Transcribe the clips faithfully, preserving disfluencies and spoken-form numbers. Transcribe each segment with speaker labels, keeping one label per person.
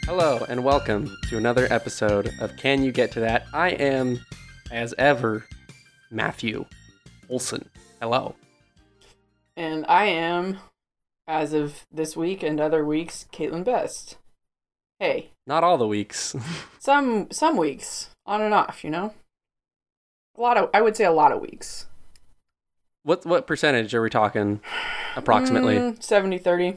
Speaker 1: Hello and welcome to another episode of Can You Get to That? I am, as ever, Matthew Olson. Hello.
Speaker 2: And I am, as of this week and other weeks, Caitlin Best. Hey.
Speaker 1: Not all the weeks.
Speaker 2: some some weeks, on and off, you know? A lot of, I would say a lot of weeks.
Speaker 1: What what percentage are we talking, approximately?
Speaker 2: Mm, seventy thirty.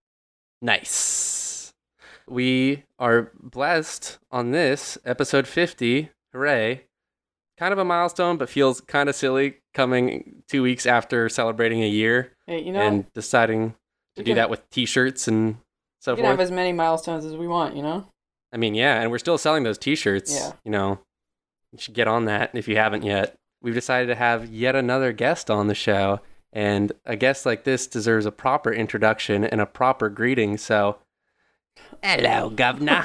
Speaker 1: Nice. We are blessed on this, episode fifty. Hooray. Kind of a milestone, but feels kind of silly coming two weeks after celebrating a year
Speaker 2: Hey, you know,
Speaker 1: and deciding to do
Speaker 2: can,
Speaker 1: that with t-shirts and so
Speaker 2: we can
Speaker 1: forth.
Speaker 2: have as many milestones as we want, you know?
Speaker 1: I mean, yeah, and we're still selling those t-shirts.
Speaker 2: Yeah.
Speaker 1: You know, you should get on that if you haven't yet. We've decided to have yet another guest on the show, and a guest like this deserves a proper introduction and a proper greeting, so... Hello, governor.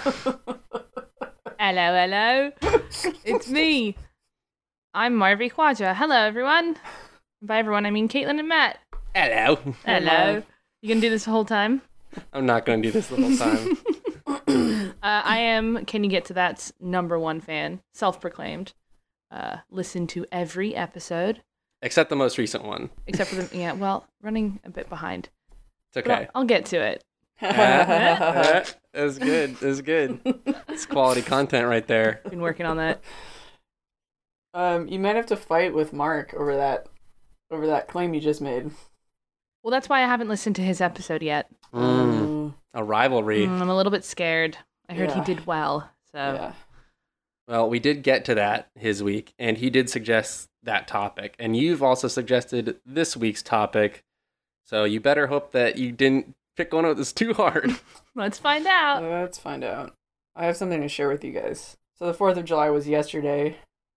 Speaker 3: Hello, hello. It's me. I'm Marvi Khwaja. Hello, everyone. By everyone, I mean Caitlin and Matt.
Speaker 1: Hello.
Speaker 3: Hello. You gonna do this the whole time?
Speaker 1: I'm not going to do this the whole time.
Speaker 3: uh, I am, Can You Get to That's number one fan, self-proclaimed. Uh, listen to every episode.
Speaker 1: Except the most recent one.
Speaker 3: Except for the, yeah, well, running a bit behind.
Speaker 1: It's
Speaker 3: But I'll,
Speaker 1: okay.
Speaker 3: I'll get to it.
Speaker 1: That was good. It was good. It's quality content right there.
Speaker 3: Been working on that.
Speaker 2: um, you might have to fight with Mark over that, over that claim you just made.
Speaker 3: Well, that's why I haven't listened to his episode yet.
Speaker 1: Mm, a rivalry.
Speaker 3: Mm, I'm a little bit scared. I heard
Speaker 2: Yeah.
Speaker 3: he did well, so...
Speaker 2: Yeah.
Speaker 1: Well, we did get to that his week, and he did suggest that topic. And you've also suggested this week's topic, so you better hope that you didn't pick one that was too hard.
Speaker 3: Let's find out.
Speaker 2: Let's find out. I have something to share with you guys. So the fourth of July was yesterday.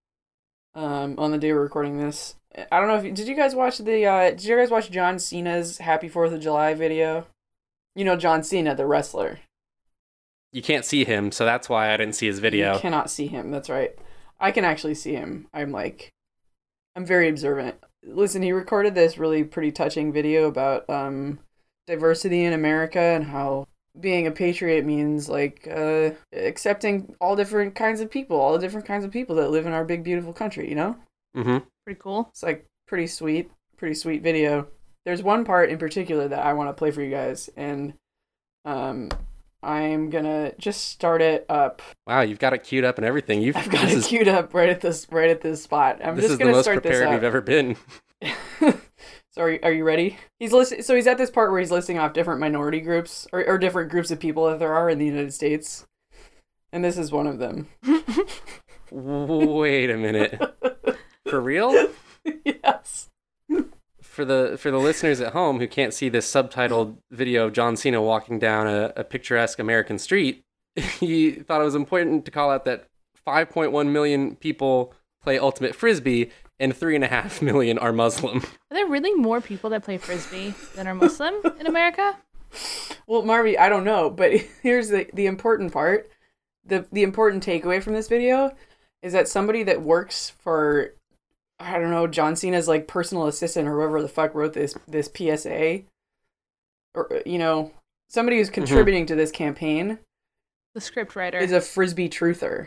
Speaker 2: Um, on the day we're recording this. I don't know if you, did you guys watch the uh did you guys watch John Cena's Happy fourth of July video? You know John Cena, the wrestler.
Speaker 1: You can't see him, so that's why I didn't see his video.
Speaker 2: You cannot see him. That's right. I can actually see him. I'm like I'm very observant. Listen, he recorded this really pretty touching video about um diversity in America and how being a patriot means like uh accepting all different kinds of people, all the different kinds of people that live in our big beautiful country, you know?
Speaker 1: Mm-hmm.
Speaker 3: Pretty cool.
Speaker 2: It's like pretty sweet, pretty sweet video. There's one part in particular that I want to play for you guys, and um I'm gonna just start it up.
Speaker 1: Wow, you've got it queued up and everything. You've
Speaker 2: I've got
Speaker 1: this
Speaker 2: it
Speaker 1: is,
Speaker 2: queued up right at this right at this spot. I'm
Speaker 1: this
Speaker 2: just
Speaker 1: is the
Speaker 2: gonna
Speaker 1: most
Speaker 2: start this
Speaker 1: prepared
Speaker 2: up.
Speaker 1: we've ever been.
Speaker 2: So are you, are you ready? He's list- So he's at this part where he's listing off different minority groups or, or different groups of people that there are in the United States, and this is one of them.
Speaker 1: Wait a minute. For real?
Speaker 2: Yes.
Speaker 1: For the for the listeners at home who can't see this subtitled video of John Cena walking down a, a picturesque American street, he thought it was important to call out that five point one million people play Ultimate Frisbee and three point five million are Muslim.
Speaker 3: Are there really more people that play Frisbee than are Muslim in America?
Speaker 2: Well, Marvy, I don't know, but here's the, the important part. The the important takeaway from this video is that somebody that works for, I don't know, John Cena's like personal assistant or whoever the fuck wrote this this P S A, or, you know, somebody who's contributing mm-hmm. to this campaign,
Speaker 3: the script writer,
Speaker 2: is a Frisbee truther.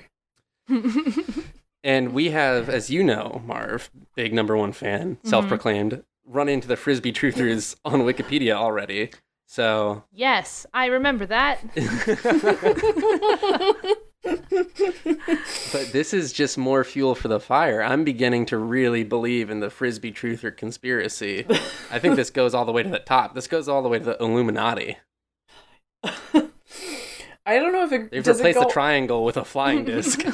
Speaker 1: And we have, as you know, Marv, big number one fan, mm-hmm. self-proclaimed, run into the Frisbee truthers on Wikipedia already. So
Speaker 3: yes, I remember that.
Speaker 1: But this is just more fuel for the fire. I'm beginning to really believe in the Frisbee truther conspiracy. I think this goes all the way to the top. This goes all the way to the Illuminati.
Speaker 2: I don't know if it
Speaker 1: They've
Speaker 2: does
Speaker 1: replaced
Speaker 2: it go...
Speaker 1: the triangle with a flying disc.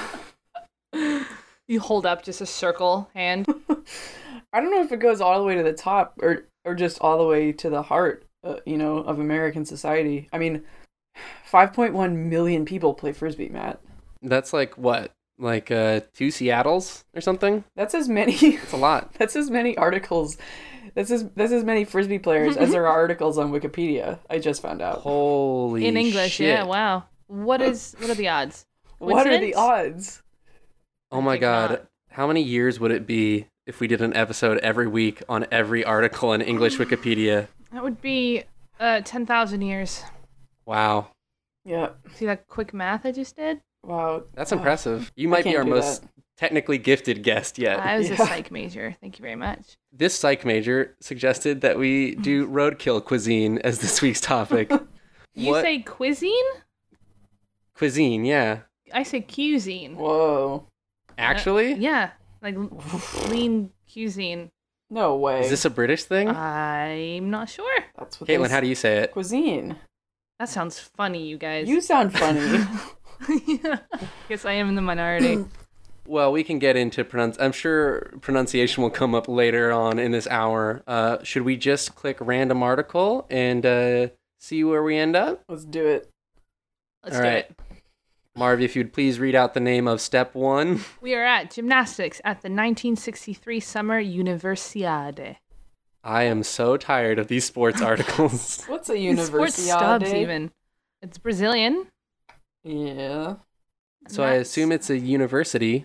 Speaker 3: You hold up just a circle hand.
Speaker 2: I don't know if it goes all the way to the top or or just all the way to the heart, uh, you know, of American society. I mean, five point one million people play Frisbee, Matt.
Speaker 1: That's like what? Like uh, two Seattles or something?
Speaker 2: That's as many.
Speaker 1: That's a lot.
Speaker 2: That's as many articles. That's as that's as many Frisbee players as there are articles on Wikipedia. I just found out.
Speaker 1: Holy
Speaker 3: in English,
Speaker 1: shit.
Speaker 3: yeah. Wow. What is? What are the odds?
Speaker 2: What are the odds?
Speaker 1: Oh my god. Not. How many years would it be if we did an episode every week on every article in English Wikipedia?
Speaker 3: That would be uh, ten thousand years.
Speaker 1: Wow.
Speaker 2: Yeah.
Speaker 3: See that quick math I just did?
Speaker 2: Wow.
Speaker 1: That's
Speaker 2: Oh,
Speaker 1: impressive. You
Speaker 2: I
Speaker 1: might be
Speaker 2: can't
Speaker 1: our
Speaker 2: do
Speaker 1: most
Speaker 2: that.
Speaker 1: technically gifted guest yet.
Speaker 3: I was
Speaker 2: Yeah.
Speaker 3: a psych major. Thank you very much.
Speaker 1: This psych major suggested that we do roadkill cuisine as this week's topic.
Speaker 3: You
Speaker 1: What-
Speaker 3: say cuisine?
Speaker 1: Cuisine, yeah.
Speaker 3: I say cuisine.
Speaker 2: Whoa.
Speaker 1: Actually?
Speaker 3: Yeah, like lean cuisine.
Speaker 2: No way.
Speaker 1: Is this a British thing?
Speaker 3: I'm not sure.
Speaker 2: That's what
Speaker 1: Caitlin,
Speaker 2: they
Speaker 1: how do you say it?
Speaker 2: cuisine.
Speaker 3: That sounds funny, you guys.
Speaker 2: You sound funny.
Speaker 3: Yeah. Guess I am in the minority.
Speaker 1: Well, we can get into pronounce. I'm sure pronunciation will come up later on in this hour. Uh, should we just click random article and uh, see where we end up?
Speaker 2: Let's do it.
Speaker 3: Let's
Speaker 1: All
Speaker 3: do
Speaker 1: right.
Speaker 3: it.
Speaker 1: Marv, if you'd please read out the name of step one.
Speaker 3: We are at gymnastics at the nineteen sixty-three Summer Universiade.
Speaker 1: I am so tired of these sports articles.
Speaker 2: What's a
Speaker 3: Sports stubs,
Speaker 2: universiade?
Speaker 3: even. It's Brazilian.
Speaker 2: Yeah.
Speaker 1: So I
Speaker 3: That's-
Speaker 1: assume it's a university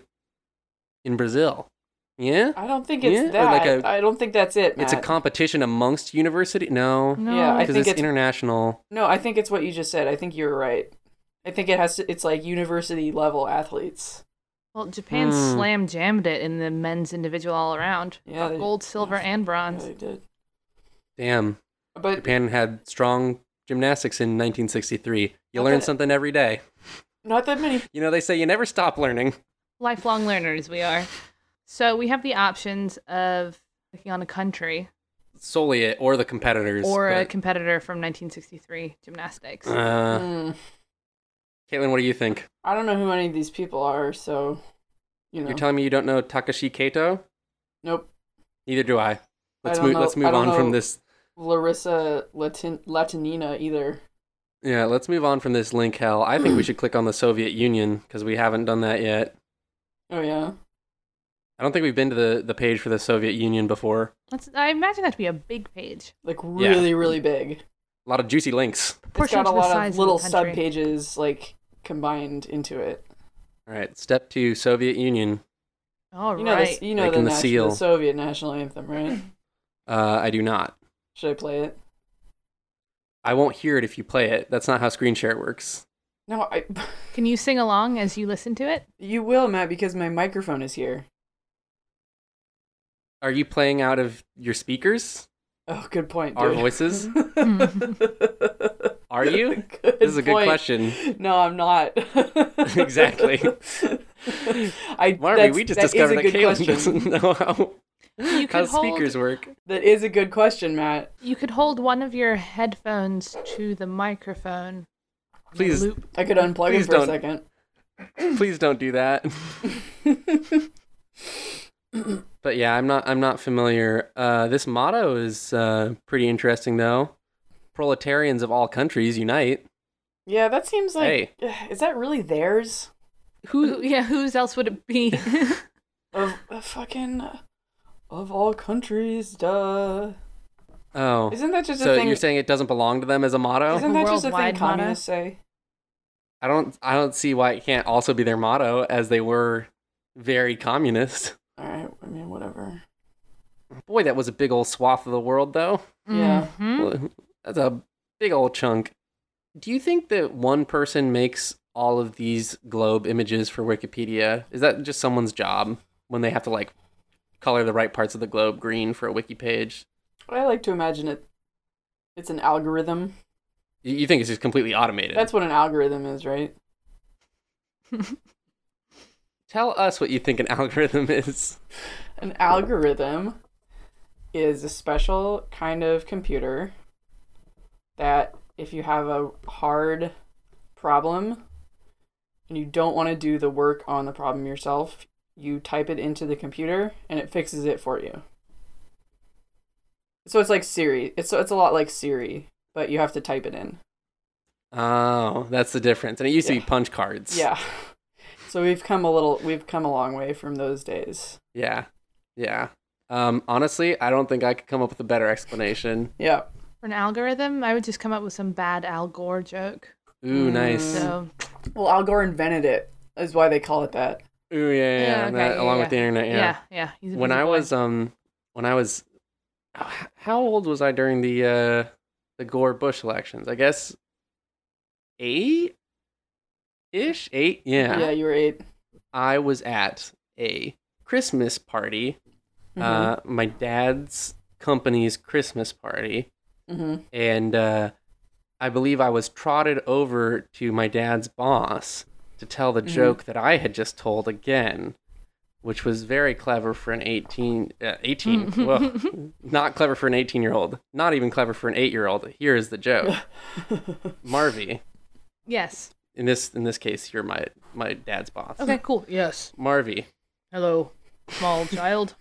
Speaker 1: in Brazil. Yeah?
Speaker 2: I don't think it's
Speaker 1: Yeah, or
Speaker 2: that.
Speaker 1: like a-
Speaker 2: I don't think that's it, Matt.
Speaker 1: It's a competition amongst university? No.
Speaker 3: No.
Speaker 2: Yeah, I
Speaker 1: Because
Speaker 2: think
Speaker 1: it's
Speaker 2: it's-
Speaker 1: international.
Speaker 2: No, I think it's what you just said. I think you're right. I think it has to. It's like university level athletes.
Speaker 3: Well, Japan
Speaker 1: Hmm.
Speaker 3: slam jammed it in the men's individual all around.
Speaker 2: Yeah,
Speaker 3: Got
Speaker 2: they-
Speaker 3: gold, silver, and
Speaker 2: Yeah,
Speaker 3: bronze.
Speaker 2: they did.
Speaker 1: Damn.
Speaker 2: But
Speaker 1: Japan had strong gymnastics in nineteen sixty-three. You
Speaker 2: Not
Speaker 1: learn
Speaker 2: that-
Speaker 1: something every day.
Speaker 2: not that many.
Speaker 1: You know, they say you never stop learning.
Speaker 3: Lifelong learners we are. So we have the options of clicking on a country
Speaker 1: Solely it, or the competitors.
Speaker 3: or a
Speaker 1: but-
Speaker 3: competitor from nineteen sixty-three gymnastics.
Speaker 1: Uh,
Speaker 2: Mm,
Speaker 1: Caitlin, what do you think?
Speaker 2: I don't know who any of these people are, so you know.
Speaker 1: You're telling me you don't know Takashi Kato?
Speaker 2: Nope.
Speaker 1: Neither do I. Let's
Speaker 2: don't
Speaker 1: move.
Speaker 2: know-
Speaker 1: Let's
Speaker 2: I
Speaker 1: move
Speaker 2: don't
Speaker 1: on from
Speaker 2: know.
Speaker 1: this.
Speaker 2: Larissa Latin Latinina either.
Speaker 1: Yeah, let's move on from this link hell. I think we should click on the Soviet Union because we haven't done that yet.
Speaker 2: Oh yeah.
Speaker 1: I don't think we've been to the, the page for the Soviet Union before.
Speaker 3: Let's, I imagine that to be a big page.
Speaker 2: Like really, really big.
Speaker 1: A lot of juicy links.
Speaker 2: It's
Speaker 3: Proportion
Speaker 2: got a
Speaker 3: to the
Speaker 2: lot
Speaker 3: size
Speaker 2: of
Speaker 3: of
Speaker 2: little
Speaker 3: the country.
Speaker 2: sub pages like combined into it.
Speaker 1: All right, step two, Soviet Union.
Speaker 3: All
Speaker 2: You know
Speaker 3: right.
Speaker 2: this. You know the,
Speaker 1: Making the
Speaker 2: nation-
Speaker 1: seal.
Speaker 2: the Soviet national anthem, right?
Speaker 1: Uh, I do not.
Speaker 2: Should I play it?
Speaker 1: I won't hear it if you play it. That's not how screen share works.
Speaker 2: No, I.
Speaker 3: Can you sing along as you listen to it?
Speaker 2: You will, Matt, because my microphone is here.
Speaker 1: Are you playing out of your speakers?
Speaker 2: Oh, good point.
Speaker 1: Our
Speaker 2: dude.
Speaker 1: voices? Are you?
Speaker 2: Good
Speaker 1: This is a good
Speaker 2: point.
Speaker 1: question.
Speaker 2: No, I'm not.
Speaker 1: Exactly.
Speaker 2: I,
Speaker 1: Marvy,
Speaker 2: that's-
Speaker 1: we just
Speaker 2: that is
Speaker 1: discovered
Speaker 2: a
Speaker 1: that
Speaker 2: good
Speaker 1: Caitlin
Speaker 2: question.
Speaker 1: doesn't know how,
Speaker 3: You
Speaker 1: how
Speaker 3: could hold,
Speaker 1: speakers work.
Speaker 2: That is a good question, Matt.
Speaker 3: You could hold one of your headphones to the microphone.
Speaker 1: Please,
Speaker 3: Loop.
Speaker 2: I could unplug
Speaker 1: Please
Speaker 2: it for
Speaker 1: don't.
Speaker 2: a second.
Speaker 1: please don't do that. But yeah, I'm not. I'm not familiar. Uh, this motto is uh, pretty interesting, though. Proletarians of all countries unite.
Speaker 2: Yeah, that seems like.
Speaker 1: Hey.
Speaker 2: Is that really theirs?
Speaker 3: Who? Yeah, whose else would it be?
Speaker 2: Of uh, fucking. Of all countries, duh.
Speaker 1: Oh,
Speaker 2: Isn't that just a
Speaker 1: so
Speaker 2: thing?
Speaker 1: you're saying it doesn't belong to them as a motto?
Speaker 2: Isn't that just a thing
Speaker 3: worldwide motto?
Speaker 2: communists say?
Speaker 1: I don't. I don't see why it can't also be their motto, as they were very communist.
Speaker 2: Alright, I mean, whatever.
Speaker 1: Boy, that was a big old swath of the world, though.
Speaker 2: Yeah.
Speaker 3: Mhm.
Speaker 1: Well, that's a big old chunk. Do you think that one person makes all of these globe images for Wikipedia? Is that just someone's job when they have to like color the right parts of the globe green for a wiki page?
Speaker 2: I like to imagine it. It's an algorithm.
Speaker 1: You you think it's just completely automated?
Speaker 2: That's what an algorithm is, right?
Speaker 1: Tell us what you think an algorithm is.
Speaker 2: An algorithm is a special kind of computer that if you have a hard problem and you don't want to do the work on the problem yourself, you type it into the computer and it fixes it for you. So it's like Siri. It's it's a lot like Siri, but you have to type it in.
Speaker 1: Oh, that's the difference. And it used to
Speaker 2: Yeah.
Speaker 1: be punch cards.
Speaker 2: Yeah. So we've come a little we've come a long way from those days.
Speaker 1: Yeah. Yeah. Um, honestly, I don't think I could come up with a better explanation.
Speaker 2: Yeah.
Speaker 3: For an algorithm, I would just come up with some bad Al Gore joke.
Speaker 1: Ooh, nice.
Speaker 2: Mm.
Speaker 3: So
Speaker 2: Well, Al Gore invented it. Is why they call it that.
Speaker 1: Ooh, yeah, yeah.
Speaker 3: Yeah,
Speaker 1: yeah.
Speaker 3: okay,
Speaker 1: that,
Speaker 3: yeah,
Speaker 1: along
Speaker 3: yeah.
Speaker 1: with the internet, yeah.
Speaker 3: yeah, yeah. He's a
Speaker 1: When
Speaker 3: busy
Speaker 1: I
Speaker 3: boy.
Speaker 1: was um when I was how old was I during the uh the Gore Bush elections? I guess eight ish, eight, yeah.
Speaker 2: Yeah, you were eight.
Speaker 1: I was at a Christmas party,
Speaker 2: Mm-hmm.
Speaker 1: uh, my dad's company's Christmas party,
Speaker 2: Mm-hmm.
Speaker 1: and uh, I believe I was trotted over to my dad's boss to tell the
Speaker 2: Mhm.
Speaker 1: joke that I had just told again, which was very clever for an eighteen, uh, eighteen, well, not clever for an eighteen-year-old, not even clever for an eight-year-old. Here is the joke. Marvy,
Speaker 3: Yes.
Speaker 1: in this in this case, you're my, my dad's boss.
Speaker 3: Okay, cool. Yes.
Speaker 1: Marvy,
Speaker 3: Hello, small child.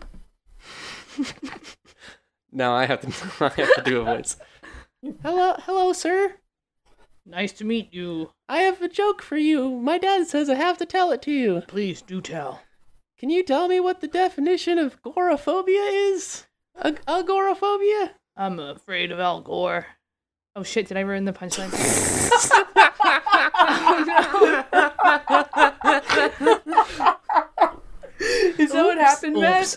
Speaker 1: now I have to I have to do a voice. Hello, hello, sir.
Speaker 3: Nice to meet you.
Speaker 1: I have a joke for you. My dad says I have to tell it to you.
Speaker 3: Please do tell.
Speaker 1: Can you tell me what the definition of agoraphobia is? Ag- agoraphobia?
Speaker 3: I'm afraid of Al Gore. Oh shit, did I ruin the punchline?
Speaker 2: Is that what happened, Matt?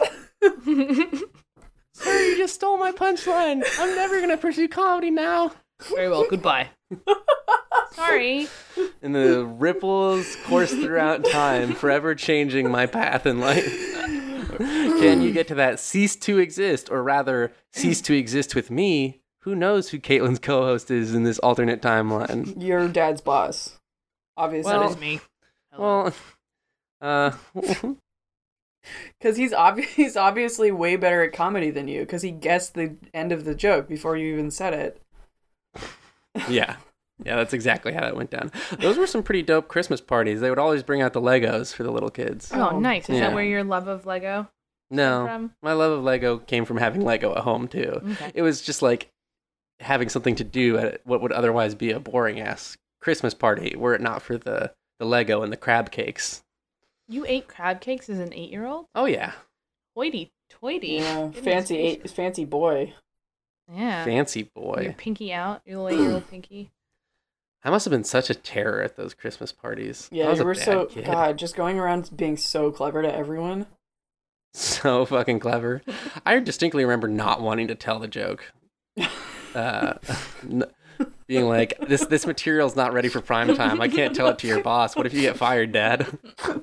Speaker 1: Sir, you just stole my punchline. I'm never going to pursue comedy now.
Speaker 3: Very well, goodbye. Sorry.
Speaker 1: And the ripples course throughout time, forever changing my path in life. Can you get to that cease to exist, or rather, cease to exist with me? Who knows who Caitlin's co-host is in this alternate timeline?
Speaker 2: Your dad's boss. Obviously.
Speaker 3: That is me. Hello.
Speaker 1: Well, uh,
Speaker 2: Because he's, obvi- he's obviously way better at comedy than you, because he guessed the end of the joke before you even said it.
Speaker 1: yeah. Yeah, that's exactly how that went down. Those were some pretty dope Christmas parties. They would always bring out the Legos for the little kids.
Speaker 3: Oh, nice. Is
Speaker 1: Yeah.
Speaker 3: that where your love of Lego
Speaker 1: No,
Speaker 3: came from?
Speaker 1: my love of Lego came from having Lego at home, too.
Speaker 3: Okay.
Speaker 1: It was just like having something to do at what would otherwise be a boring-ass Christmas party, were it not for the, the Lego and the crab cakes.
Speaker 3: You ate crab cakes as an eight-year-old?
Speaker 1: Oh, yeah.
Speaker 3: Hoity-toity.
Speaker 2: Yeah,
Speaker 3: Goodness
Speaker 2: fancy
Speaker 3: gracious.
Speaker 2: eight, fancy boy.
Speaker 3: Yeah.
Speaker 1: Fancy
Speaker 3: Your
Speaker 1: boy.
Speaker 3: pinky out, your little eight-year-old pinky.
Speaker 1: I must have been such a terror at those Christmas parties. I
Speaker 2: Yeah,
Speaker 1: was
Speaker 2: you
Speaker 1: a
Speaker 2: were
Speaker 1: bad
Speaker 2: so,
Speaker 1: kid.
Speaker 2: God, just going around being so clever to everyone.
Speaker 1: So fucking clever. I distinctly remember not wanting to tell the joke. Uh, n- being like, this this material's not ready for prime time. I can't tell it to your boss. What if you get fired, Dad?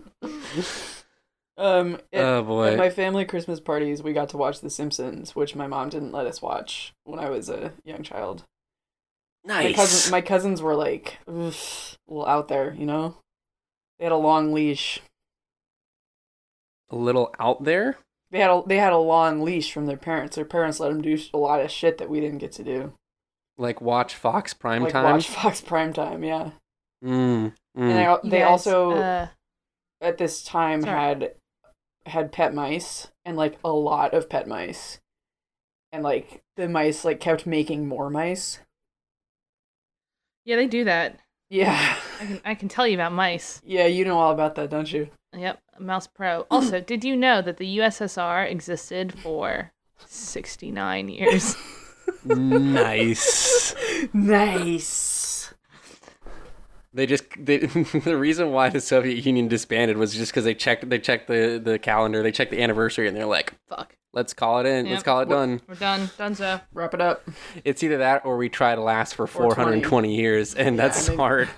Speaker 2: Um, at,
Speaker 1: Oh boy.
Speaker 2: at my family Christmas parties, we got to watch The Simpsons, which my mom didn't let us watch when I was a young child. My,
Speaker 1: Nice.
Speaker 2: cousin, my cousins were like, ugh, a little out there, you know? They had a long leash.
Speaker 1: A little out there.
Speaker 2: They had a they had a long leash from their parents. Their parents let them do a lot of shit that we didn't get to do.
Speaker 1: Like watch Fox prime
Speaker 2: Like
Speaker 1: time.
Speaker 2: watch Fox Primetime, yeah.
Speaker 1: Mm,
Speaker 2: And
Speaker 1: mm.
Speaker 2: they,
Speaker 3: You
Speaker 2: they
Speaker 3: guys,
Speaker 2: also
Speaker 3: Uh,
Speaker 2: at this time
Speaker 3: Sorry.
Speaker 2: had had pet mice and like a lot of pet mice. And like the mice like kept making more mice.
Speaker 3: yeah, they do that.
Speaker 2: Yeah.
Speaker 3: I can I can tell you about mice.
Speaker 2: Yeah, you know all about that, don't you?
Speaker 3: Yep, Mouse Pro. Also, did you know that the U S S R existed for sixty-nine years?
Speaker 1: Nice.
Speaker 2: Nice.
Speaker 1: They just they, the reason why the Soviet Union disbanded was just because they checked they checked the, the calendar, they checked the anniversary, and they're like,
Speaker 3: Fuck.
Speaker 1: let's call it in, let's
Speaker 3: Yep.
Speaker 1: call it done.
Speaker 3: We're done. Donezo.
Speaker 2: Wrap it up.
Speaker 1: It's either that or we try to last for four hundred twenty years, and
Speaker 2: Yeah,
Speaker 1: that's
Speaker 2: maybe.
Speaker 1: hard.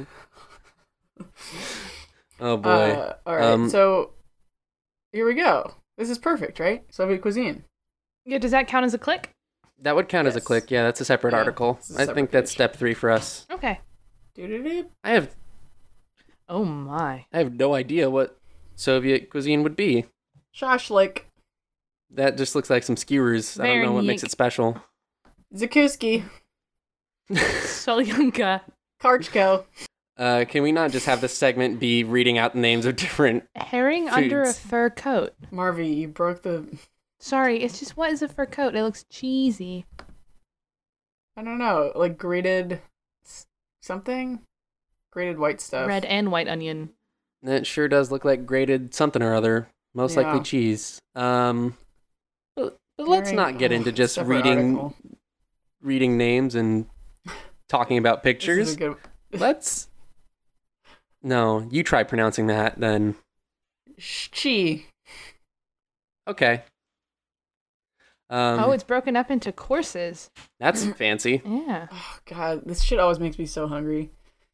Speaker 1: Oh boy.
Speaker 2: Uh, all right,
Speaker 1: Um,
Speaker 2: so here we go. This is perfect, right? Soviet cuisine.
Speaker 3: Yeah, does that count as a click?
Speaker 1: That would count as a
Speaker 2: yes.
Speaker 1: click. Yeah, that's a separate
Speaker 2: Yeah,
Speaker 1: article.
Speaker 2: it's a
Speaker 1: I
Speaker 2: separate
Speaker 1: think that's
Speaker 2: page.
Speaker 1: step three for us.
Speaker 3: Okay.
Speaker 2: Doo-doo-doo.
Speaker 1: I have
Speaker 3: Oh my.
Speaker 1: I have no idea what Soviet cuisine would be.
Speaker 2: Shashlik.
Speaker 1: That just looks like some skewers. I don't know what makes
Speaker 3: Vernik.
Speaker 1: it special.
Speaker 2: Zakuski.
Speaker 3: Solyunka.
Speaker 2: Karchko.
Speaker 1: Uh, can we not just have this segment be reading out the names of different?
Speaker 3: Herring under a
Speaker 1: Foods.
Speaker 3: fur coat.
Speaker 2: Marvy, you broke the...
Speaker 3: Sorry, it's just what is a fur coat? It looks cheesy.
Speaker 2: I don't know, like grated s- something? Grated white stuff.
Speaker 3: Red and white onion.
Speaker 1: That sure does look like grated something or other. Most likely
Speaker 2: Yeah.
Speaker 1: cheese. Um, but, but let's
Speaker 2: Herring-
Speaker 1: not get
Speaker 2: oh,
Speaker 1: into just
Speaker 2: separate
Speaker 1: reading
Speaker 2: article.
Speaker 1: reading names and talking about
Speaker 2: This is
Speaker 1: pictures.
Speaker 2: a good...
Speaker 1: Let's. No, you try pronouncing that then.
Speaker 2: Chi.
Speaker 1: Okay. Um,
Speaker 3: Oh, it's broken up into courses.
Speaker 1: that's fancy.
Speaker 3: Yeah.
Speaker 2: Oh, God, this shit always makes me so hungry.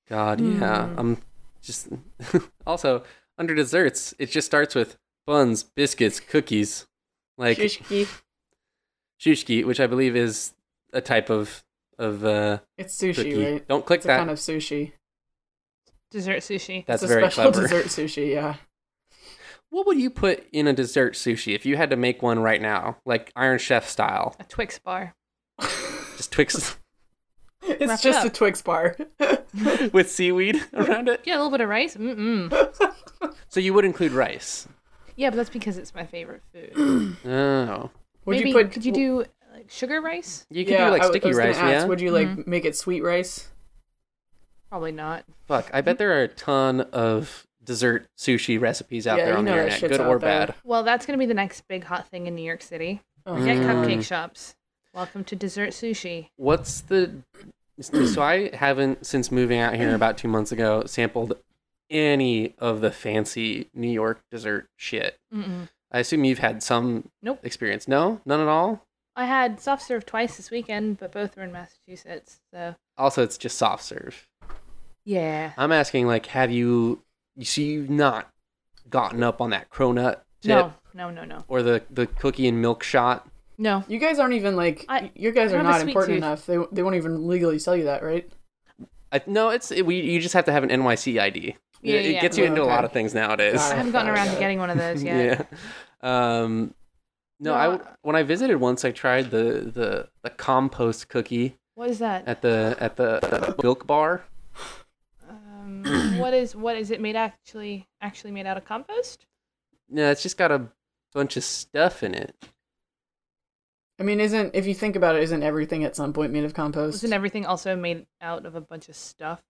Speaker 1: God, yeah.
Speaker 3: Hmm.
Speaker 1: I'm just also under desserts. It just starts with buns, biscuits, cookies, like
Speaker 2: Shishki.
Speaker 1: shushki, which I believe is a type of of uh,
Speaker 2: It's sushi,
Speaker 1: cookie.
Speaker 2: right?
Speaker 1: Don't click
Speaker 2: It's a
Speaker 1: that.
Speaker 2: kind of sushi.
Speaker 3: Dessert sushi.
Speaker 1: That's
Speaker 2: it's a
Speaker 1: very
Speaker 2: special
Speaker 1: clever.
Speaker 2: dessert sushi, yeah.
Speaker 1: What would you put in a dessert sushi if you had to make one right now, like Iron Chef style?
Speaker 3: A Twix bar.
Speaker 1: Just Twix
Speaker 2: It's
Speaker 3: Wrap it
Speaker 2: just a
Speaker 3: up.
Speaker 2: Twix bar.
Speaker 1: with seaweed around it.
Speaker 3: Yeah, a little bit of rice. Mm-mm.
Speaker 1: So you would include rice.
Speaker 3: Yeah, but that's because it's my favorite food.
Speaker 1: Oh,
Speaker 2: Would
Speaker 3: Maybe
Speaker 2: you put?
Speaker 3: could you do like sugar rice?
Speaker 1: you could
Speaker 2: yeah,
Speaker 1: do like
Speaker 2: I was- I
Speaker 1: sticky
Speaker 2: was gonna
Speaker 1: rice,
Speaker 2: ask,
Speaker 1: yeah.
Speaker 2: Would you like
Speaker 3: Mhm.
Speaker 2: make it sweet rice?
Speaker 3: Probably not.
Speaker 1: Fuck, I bet there are a ton of dessert sushi recipes out
Speaker 2: Yeah,
Speaker 1: there
Speaker 2: you
Speaker 1: on the
Speaker 2: know that
Speaker 1: internet,
Speaker 2: shit's
Speaker 1: good
Speaker 2: out
Speaker 1: or
Speaker 2: there.
Speaker 1: bad.
Speaker 3: Well, that's gonna be the next big hot thing in New York City.
Speaker 2: Oh,
Speaker 3: Get
Speaker 1: Mm.
Speaker 3: cupcake shops. Welcome to dessert sushi.
Speaker 1: What's the? So I haven't, since moving out here about two months ago, sampled any of the fancy New York dessert shit.
Speaker 3: Mm-mm.
Speaker 1: I assume you've had some
Speaker 3: Nope.
Speaker 1: experience. No, none at all.
Speaker 3: I had soft serve twice this weekend, but both were in Massachusetts. So
Speaker 1: Also, it's just soft serve.
Speaker 3: yeah.
Speaker 1: I'm asking, like, have you? You see, you've not gotten up on that cronut tip
Speaker 3: No, no, no, no,
Speaker 1: or the the cookie and milk shot.
Speaker 3: no.
Speaker 2: You guys aren't even like.
Speaker 3: I-
Speaker 2: you guys
Speaker 3: I
Speaker 2: are
Speaker 3: have a
Speaker 2: not
Speaker 3: sweet
Speaker 2: important
Speaker 3: tooth.
Speaker 2: enough. They they won't even legally sell you that, right?
Speaker 1: I, no, it's it, we. You just have to have an N Y C I D.
Speaker 3: Yeah,
Speaker 1: it, it
Speaker 3: yeah.
Speaker 1: gets you
Speaker 2: Oh,
Speaker 1: into a
Speaker 2: okay.
Speaker 1: lot of things nowadays.
Speaker 2: Got
Speaker 3: I
Speaker 2: it.
Speaker 3: haven't gotten
Speaker 2: Got it,
Speaker 3: around
Speaker 2: got
Speaker 3: to
Speaker 2: it.
Speaker 3: getting one of those yet.
Speaker 1: Yeah. Um, no,
Speaker 3: No,
Speaker 1: I
Speaker 3: I-
Speaker 1: when I visited once, I tried the the, the compost cookie
Speaker 3: What is that?
Speaker 1: at the at the milk bar.
Speaker 3: Um, what is what is it made actually actually made out of compost?
Speaker 1: No, it's just got a bunch of stuff in it.
Speaker 2: I mean, isn't if you think about it, isn't everything at some point made of compost?
Speaker 3: Wasn't everything also made out of a bunch of stuff?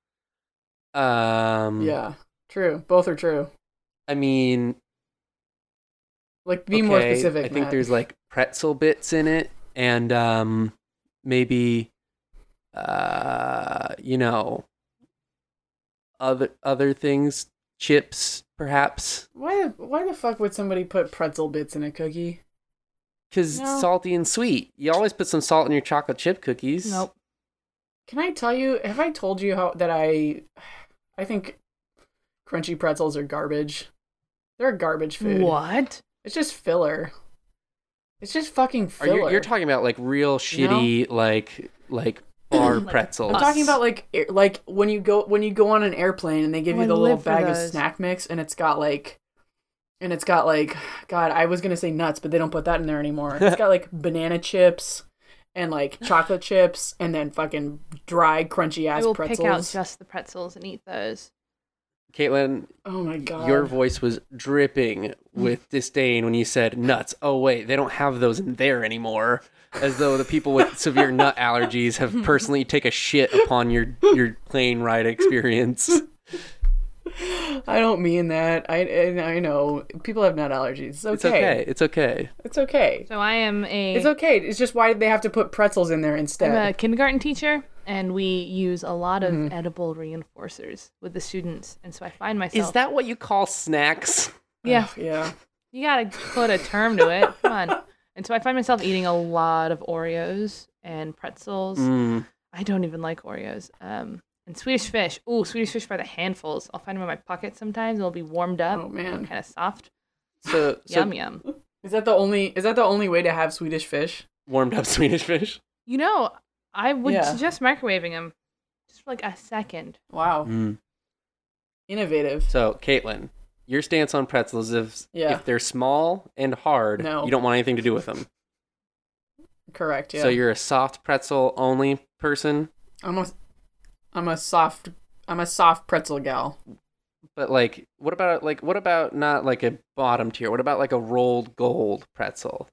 Speaker 1: Um,
Speaker 2: Yeah, true. Both are true.
Speaker 1: I mean,
Speaker 2: Like, be more
Speaker 1: okay,
Speaker 2: specific.
Speaker 1: I think
Speaker 2: Matt.
Speaker 1: there's like pretzel bits in it, and um, maybe, uh, you know, other other things, chips perhaps,
Speaker 2: Why the why the fuck would somebody put pretzel bits in a cookie?
Speaker 1: because
Speaker 3: No.
Speaker 1: it's salty and sweet. You always put some salt in your chocolate chip cookies.
Speaker 3: Nope.
Speaker 2: Can I tell you? Have I told you how that I, I think, crunchy pretzels are garbage. They're garbage food.
Speaker 3: What?
Speaker 2: It's just filler. It's just fucking
Speaker 1: Are
Speaker 2: filler.
Speaker 1: you, you're talking about like real shitty like like bar
Speaker 3: Like
Speaker 1: pretzels.
Speaker 2: I'm talking about like air- like when you go when you go on an airplane and they give
Speaker 3: Oh,
Speaker 2: you
Speaker 3: I
Speaker 2: the little
Speaker 3: live for
Speaker 2: bag of
Speaker 3: those.
Speaker 2: snack mix and it's got like and it's got like God, I was gonna say nuts, but they don't put that in there anymore. It's got like banana chips and like chocolate chips and then fucking dry crunchy
Speaker 3: I
Speaker 2: ass
Speaker 3: will
Speaker 2: pretzels.
Speaker 3: pick out just the pretzels and eat those.
Speaker 1: Caitlin,
Speaker 2: Oh my God.
Speaker 1: your voice was dripping with disdain when you said nuts. Oh wait, they don't have those in there anymore. As though the people with severe nut allergies have personally take a shit upon your your plane ride experience.
Speaker 2: I don't mean that. I I I know people have nut allergies. It's okay.
Speaker 1: It's okay. It's okay.
Speaker 2: It's okay.
Speaker 3: So I am a
Speaker 2: It's okay. It's just why did they have to put pretzels in there instead?
Speaker 3: I'm a kindergarten teacher, and we use a lot of
Speaker 2: Mhm.
Speaker 3: edible reinforcers with the students, and so I find myself.
Speaker 1: Is that what you call snacks?
Speaker 3: Yeah,
Speaker 2: yeah.
Speaker 3: you gotta put a term to it. Come on. And so I find myself eating a lot of Oreos and pretzels.
Speaker 1: Mm.
Speaker 3: I don't even like Oreos. Um, and Swedish fish. Ooh, Swedish fish by the handfuls. I'll find them in my pocket sometimes. They'll be warmed up.
Speaker 2: Oh, man.
Speaker 3: Kind of soft.
Speaker 1: So, so
Speaker 3: Yum yum.
Speaker 2: Is that the only is that the only way to have Swedish fish?
Speaker 1: warmed up Swedish fish.
Speaker 3: You know, I would
Speaker 2: Yeah.
Speaker 3: suggest microwaving them just for like a second.
Speaker 2: Wow.
Speaker 1: Mm.
Speaker 2: Innovative.
Speaker 1: So, Caitlin, your stance on pretzels is
Speaker 2: Yeah.
Speaker 1: if they're small and hard,
Speaker 2: No.
Speaker 1: you don't want anything to do with them.
Speaker 2: Correct, yeah.
Speaker 1: So you're a soft pretzel only person,
Speaker 2: I'm a I'm a soft I'm a soft pretzel gal.
Speaker 1: but like, what about like what about not like a bottom tier? What about like a rolled gold pretzel?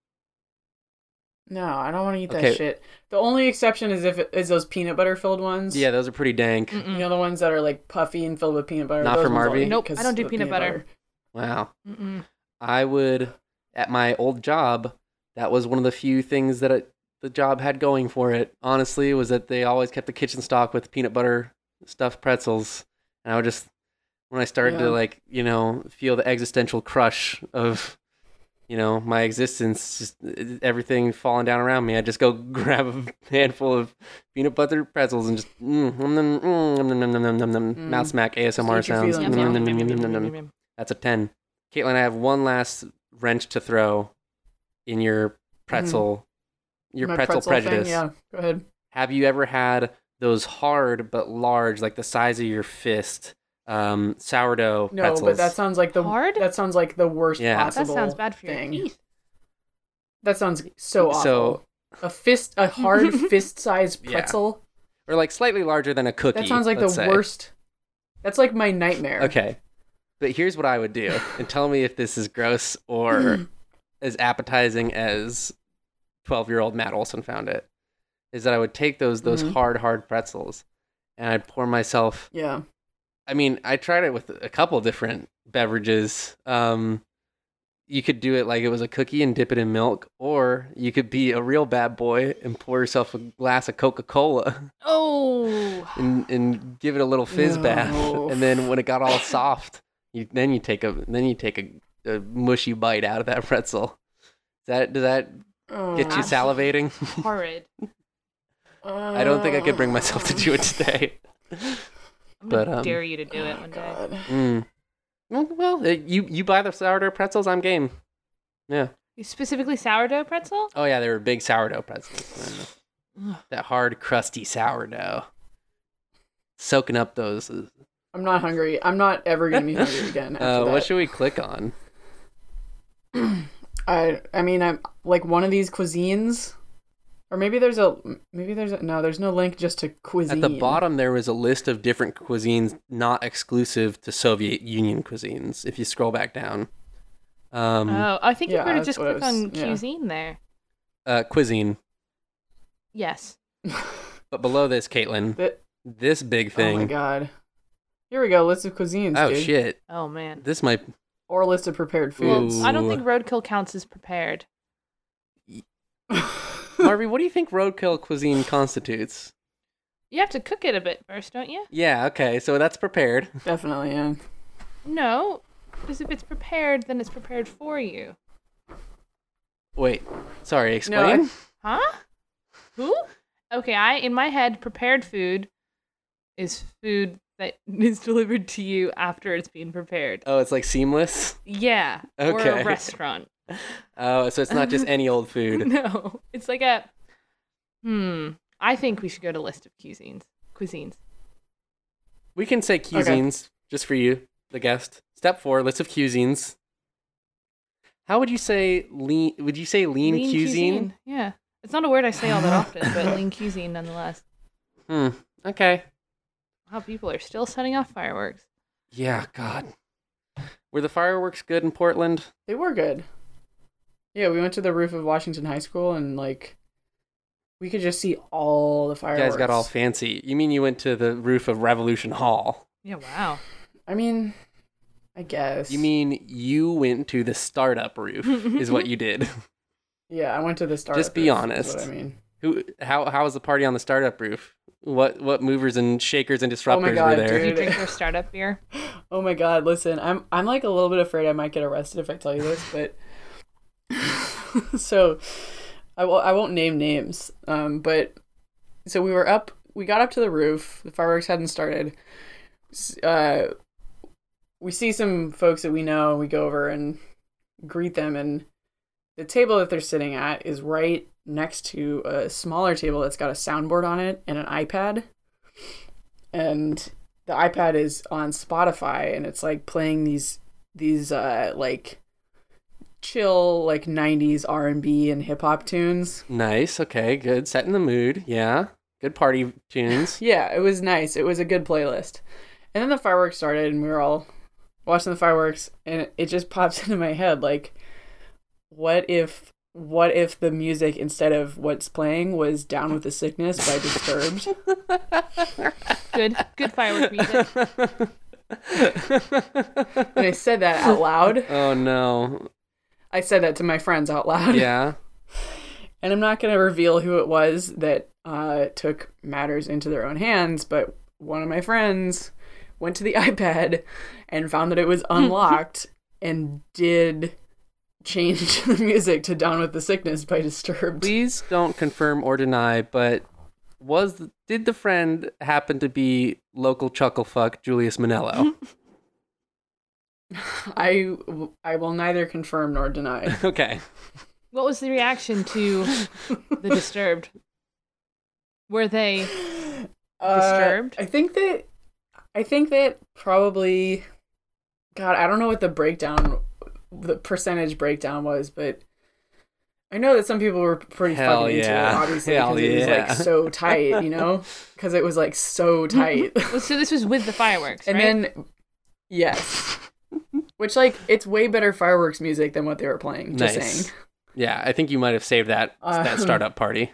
Speaker 2: No, I don't want to eat that
Speaker 1: Okay.
Speaker 2: shit. The only exception is if it is those peanut butter filled ones.
Speaker 1: Yeah, those are pretty dank.
Speaker 2: You
Speaker 3: Mm-mm.
Speaker 2: know the ones that are like puffy and filled with peanut butter.
Speaker 1: Not
Speaker 2: Those
Speaker 1: for
Speaker 2: ones I'll
Speaker 1: Marvy?
Speaker 2: eat
Speaker 3: Nope,
Speaker 2: 'cause
Speaker 3: I don't do
Speaker 2: of
Speaker 3: peanut butter.
Speaker 1: Wow.
Speaker 3: Mm-mm.
Speaker 1: I would at my old job. That was one of the few things that it, the job had going for it. Honestly, was that they always kept the kitchen stock with peanut butter stuffed pretzels, and I would just when I started
Speaker 2: Yeah.
Speaker 1: to like you know feel the existential crush of you know, my existence, just everything falling down around me. I just go grab a handful of peanut butter pretzels and just mm, mm, mm, mm, mm, mm, mm, mm, mm,
Speaker 2: Mm.
Speaker 1: mouth smack A S M R
Speaker 2: Just eat your
Speaker 1: sounds.
Speaker 2: feelings
Speaker 1: Mm,
Speaker 2: out.
Speaker 1: mm, mm, mm, mm, mm. That's a ten. Caitlin, I have one last wrench to throw in your pretzel, your
Speaker 2: My
Speaker 1: pretzel,
Speaker 2: thing,
Speaker 1: prejudice.
Speaker 2: yeah, go ahead.
Speaker 1: Have you ever had those hard but large, like the size of your fist, um, sourdough
Speaker 2: No,
Speaker 1: pretzels?
Speaker 2: but that sounds like the
Speaker 3: Hard?
Speaker 2: that sounds like the worst
Speaker 1: Yeah.
Speaker 3: That
Speaker 2: possible.
Speaker 3: sounds bad for
Speaker 2: thing.
Speaker 3: your teeth.
Speaker 2: That sounds so awful.
Speaker 1: So-
Speaker 2: a fist, a hard fist-sized
Speaker 1: Yeah.
Speaker 2: pretzel.
Speaker 1: Or like slightly larger than a cookie.
Speaker 2: That sounds like the
Speaker 1: let's say.
Speaker 2: worst. That's like my nightmare.
Speaker 1: Okay. But here's what I would do, and tell me if this is gross or as appetizing as twelve-year-old Matt Olson found it. Is that I would take those those
Speaker 2: Mhm.
Speaker 1: hard, hard pretzels, and I'd pour myself.
Speaker 2: Yeah.
Speaker 1: I mean, I tried it with a couple different beverages. Um, you could do it like it was a cookie and dip it in milk, or you could be a real bad boy and pour yourself a glass of Coca-Cola
Speaker 3: Oh.
Speaker 1: and and give it a little fizz bath,
Speaker 2: No.
Speaker 1: and then when it got all soft, you then you take a then you take a, a mushy bite out of that pretzel. Does that does that
Speaker 2: Oh.
Speaker 1: get you
Speaker 3: Gosh.
Speaker 1: salivating?
Speaker 3: Horrid.
Speaker 1: I don't think I could bring myself to do it today.
Speaker 3: I'm
Speaker 1: But,
Speaker 3: gonna
Speaker 1: um,
Speaker 3: dare you to do it one day.
Speaker 2: God.
Speaker 1: Mm. Well, well, uh, you you buy the sourdough pretzels, I'm game. Yeah.
Speaker 3: You specifically sourdough pretzel?
Speaker 1: Oh yeah, they were big sourdough pretzels.
Speaker 3: Ugh.
Speaker 1: That hard, crusty sourdough. Soaking up those. uh,
Speaker 2: I'm not hungry. I'm not ever gonna be hungry again. After
Speaker 1: Uh,
Speaker 2: that.
Speaker 1: what should we click on?
Speaker 2: I I mean I'm like one of these cuisines, or maybe there's a maybe there's a, no there's no link just to cuisine.
Speaker 1: At the bottom, there was a list of different cuisines not exclusive to Soviet Union cuisines. If you scroll back down, um,
Speaker 3: Oh, I think
Speaker 2: yeah,
Speaker 3: you were to
Speaker 2: that's
Speaker 3: just
Speaker 2: what I
Speaker 3: click
Speaker 2: was-
Speaker 3: on
Speaker 2: yeah.
Speaker 3: cuisine there.
Speaker 1: uh, cuisine.
Speaker 3: Yes.
Speaker 1: But below this, Caitlin,
Speaker 2: That-
Speaker 1: this big
Speaker 2: oh my
Speaker 1: thing.
Speaker 2: god. Here we go. List of cuisines.
Speaker 1: Oh,
Speaker 2: dude.
Speaker 1: shit!
Speaker 3: Oh man.
Speaker 1: This might.
Speaker 2: Or a list of prepared
Speaker 3: Well,
Speaker 2: foods.
Speaker 3: I don't
Speaker 1: Ooh.
Speaker 3: think roadkill counts as prepared.
Speaker 1: Marvy, what do you think roadkill cuisine constitutes?
Speaker 3: You have to cook it a bit first, don't you?
Speaker 1: Yeah. Okay. So that's prepared.
Speaker 2: Definitely, yeah.
Speaker 3: No, because if it's prepared, then it's prepared for you.
Speaker 1: Wait. Sorry. Explain.
Speaker 2: I-
Speaker 3: Huh? Who? Okay, I in my head, prepared food is food that is delivered to you after it's been prepared.
Speaker 1: Oh, it's like seamless.
Speaker 3: Yeah. Or
Speaker 1: Okay.
Speaker 3: a restaurant.
Speaker 1: Oh, so it's not just any old food.
Speaker 3: No, it's like a. Hmm. I think we should go to list of cuisines. Cuisines.
Speaker 1: We can say cuisines just for you, the guest. Step four: list of cuisines. How would you say lean? Would you say lean, cuisine?
Speaker 3: Yeah, it's not a word I say all that often, but lean cuisine nonetheless.
Speaker 1: Hmm. Okay.
Speaker 3: Wow, people are still setting off fireworks.
Speaker 1: Yeah. God. Were the fireworks good in Portland?
Speaker 2: They were good. Yeah, we went to the roof of Washington High School and like we could just see all the
Speaker 1: You
Speaker 2: fireworks.
Speaker 1: guys got all fancy. You mean you went to the roof of Revolution Hall?
Speaker 3: Yeah, wow.
Speaker 2: I mean, I guess.
Speaker 1: You mean you went to the startup roof? Is what you did.
Speaker 2: Yeah, I went to the start.
Speaker 1: Just be honest.
Speaker 2: What I mean.
Speaker 1: Who? How? How was the party on the startup roof? What? What movers and shakers and disruptors
Speaker 2: God,
Speaker 1: were there?
Speaker 3: Did you
Speaker 2: dude.
Speaker 3: drink your startup beer?
Speaker 2: Oh my god, listen, I'm I'm like a little bit afraid I might get arrested if I tell you this, but so I will I won't name names. Um, but so we were up, we got up to the roof. The fireworks hadn't started. S- Uh, we see some folks that we know. We go over and greet them, and the table that they're sitting at is right next to a smaller table that's got a soundboard on it and an iPad. And the iPad is on Spotify, and it's like playing these these uh like chill like nineties R and B and hip hop tunes.
Speaker 1: Nice. Okay. Good. Setting the mood. Yeah. Good party tunes.
Speaker 2: Yeah, it was nice. It was a good playlist. And then the fireworks started, and we were all watching the fireworks, and it just pops into my head like, what if what if the music instead of what's playing was Down with the Sickness by Disturbed?
Speaker 3: Good, good firework music.
Speaker 2: And I said that out loud.
Speaker 1: Oh no.
Speaker 2: I said that to my friends out loud.
Speaker 1: Yeah.
Speaker 2: And I'm not going to reveal who it was that uh, took matters into their own hands, but one of my friends went to the iPad and found that it was unlocked and did change the music to Down with the Sickness by Disturbed.
Speaker 1: Please don't confirm or deny, but was the, did the friend happen to be local chucklefuck Julius Manello?
Speaker 2: I, I will neither confirm nor deny.
Speaker 1: Okay.
Speaker 3: What was the reaction to the Disturbed? Were they
Speaker 2: Uh,
Speaker 3: disturbed?
Speaker 2: I think that I think that probably God, I don't know what the breakdown the percentage breakdown was, but I know that some people were pretty
Speaker 1: Hell
Speaker 2: fucking into
Speaker 1: yeah.
Speaker 2: it, obviously,
Speaker 1: Hell
Speaker 2: because it was
Speaker 1: yeah.
Speaker 2: like so tight, you know? Because it was like so tight.
Speaker 3: Well, so this was with the fireworks,
Speaker 2: And
Speaker 3: right?
Speaker 2: then, yes. Which, like, it's way better fireworks music than what they were playing, just
Speaker 1: Nice.
Speaker 2: saying.
Speaker 1: Yeah, I think you might have saved that that
Speaker 2: Um,
Speaker 1: startup party.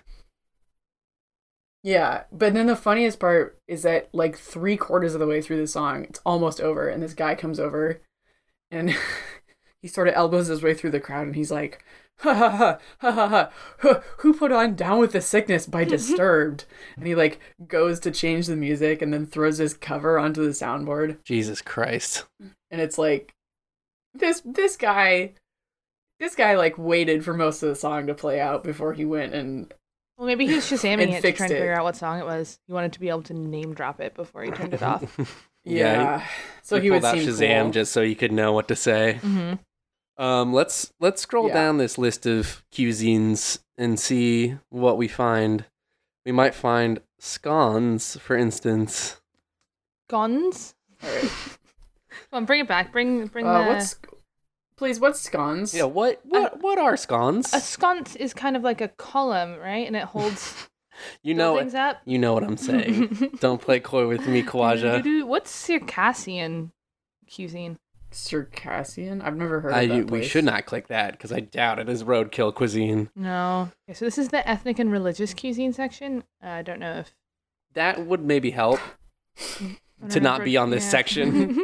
Speaker 2: Yeah, but then the funniest part is that like three quarters of the way through the song, it's almost over, and this guy comes over, and he sort of elbows his way through the crowd, and he's like, "Ha ha ha ha ha ha! Who- Who put on Down with the Sickness by Disturbed?" And he like goes to change the music, and then throws his cover onto the soundboard,
Speaker 1: Jesus Christ.
Speaker 2: and it's like, this this guy, this guy like waited for most of the song to play out before he went and.
Speaker 3: Well, maybe he was shazamming
Speaker 2: And
Speaker 3: it to
Speaker 2: fixed
Speaker 3: try and
Speaker 2: it.
Speaker 3: figure out what song it was. He wanted to be able to name drop it before he turned it off.
Speaker 1: Yeah,
Speaker 2: Yeah, so
Speaker 1: he
Speaker 2: he, would
Speaker 1: pulled out
Speaker 2: seem
Speaker 1: Shazam
Speaker 2: cool.
Speaker 1: just so you could know what to say.
Speaker 3: Mm-hmm.
Speaker 1: Um, let's let's scroll
Speaker 2: Yeah.
Speaker 1: down this list of cuisines and see what we find. We might find scones, for instance.
Speaker 3: Guns?
Speaker 2: All right.
Speaker 3: Come on, bring it back. Bring bring
Speaker 2: Uh,
Speaker 3: the...
Speaker 2: what's please? What's scones?
Speaker 1: Yeah, what what what are scones?
Speaker 3: A sconce is kind of like a column, right? And it holds
Speaker 1: You know
Speaker 3: buildings up.
Speaker 1: you know what I'm saying. Don't play coy with me, Kawaja.
Speaker 3: Doo-doo-doo. What's Circassian cuisine?
Speaker 2: Circassian. I've never heard
Speaker 1: I,
Speaker 2: of that
Speaker 1: we
Speaker 2: place.
Speaker 1: should not click that because I doubt it is roadkill cuisine.
Speaker 3: No. Okay, so this is the ethnic and religious cuisine section. Uh, I don't know if
Speaker 1: That would maybe help
Speaker 3: I don't
Speaker 1: to
Speaker 3: know
Speaker 1: not
Speaker 3: if
Speaker 1: be
Speaker 3: we're-
Speaker 1: on this
Speaker 3: yeah.
Speaker 1: section.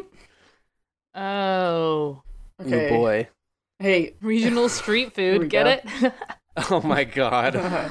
Speaker 3: Oh,
Speaker 2: Okay.
Speaker 1: Oh boy.
Speaker 2: Hey.
Speaker 3: regional street
Speaker 2: Here we
Speaker 3: food. Get
Speaker 2: go.
Speaker 3: it?
Speaker 1: Oh my god.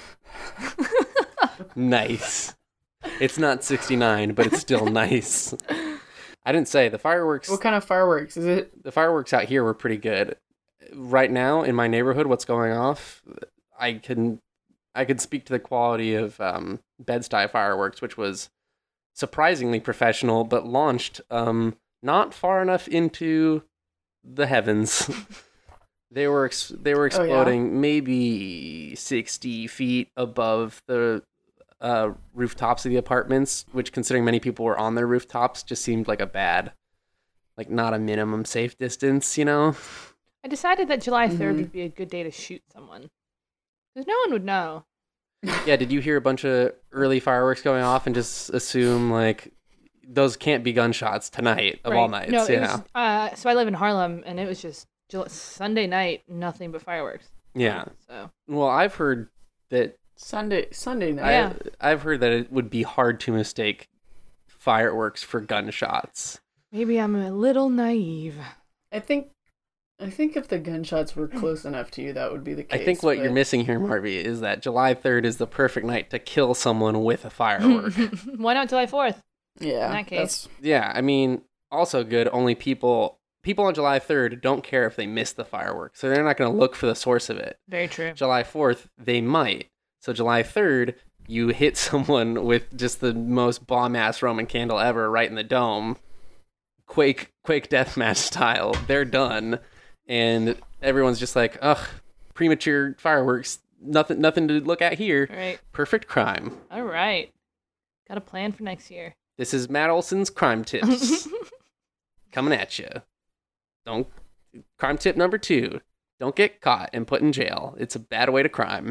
Speaker 1: Nice. It's not sixty-nine, but it's still nice. I didn't say the fireworks.
Speaker 2: What kind of fireworks is it?
Speaker 1: The fireworks out here were pretty good. Right now in my neighborhood, what's going off? I can I could speak to the quality of um, Bed-Stuy fireworks, which was surprisingly professional, but launched um, not far enough into the heavens. They were ex- they were
Speaker 2: Oh, yeah?
Speaker 1: exploding maybe sixty feet above the uh, rooftops of the apartments, which, considering many people were on their rooftops, just seemed like a bad, like not a minimum safe distance, you know?
Speaker 3: I decided that July third
Speaker 2: Mhm.
Speaker 3: would be a good day to shoot someone. Because no one would know.
Speaker 1: Yeah, did you hear a bunch of early fireworks going off and just assume, like, those can't be gunshots tonight of all
Speaker 3: Right.
Speaker 1: nights?
Speaker 3: No, it
Speaker 1: yeah.
Speaker 3: was, uh, so I live in Harlem, and it was just Jul- Sunday night, nothing but fireworks.
Speaker 1: Yeah.
Speaker 3: So
Speaker 1: Well, I've heard that
Speaker 2: Sunday Sunday night.
Speaker 3: Yeah.
Speaker 1: I, I've heard that it would be hard to mistake fireworks for gunshots.
Speaker 3: maybe I'm a little naive.
Speaker 2: I think I think if the gunshots were close enough to you, that would be the case.
Speaker 1: I think what you're
Speaker 2: but-
Speaker 1: missing here, Marvy, is that July third is the perfect night to kill someone with a firework.
Speaker 3: Why not July fourth?
Speaker 2: Yeah.
Speaker 3: in that case.
Speaker 2: that's-
Speaker 1: Yeah, I mean, also good. Only people people on July third don't care if they miss the fireworks, so they're not going to look for the source of it.
Speaker 3: Very true.
Speaker 1: July fourth, they might. So July third, you hit someone with just the most bomb ass Roman candle ever right in the dome. Quake Quake Deathmatch style. They're done. And everyone's just like, ugh, premature fireworks. Nothing nothing to look at here.
Speaker 3: All right.
Speaker 1: Perfect crime.
Speaker 3: All right. Got a plan for next year.
Speaker 1: This is Matt Olson's crime tips. Coming at you. Don't crime tip number two. Don't get caught and put in jail. It's a bad way to crime.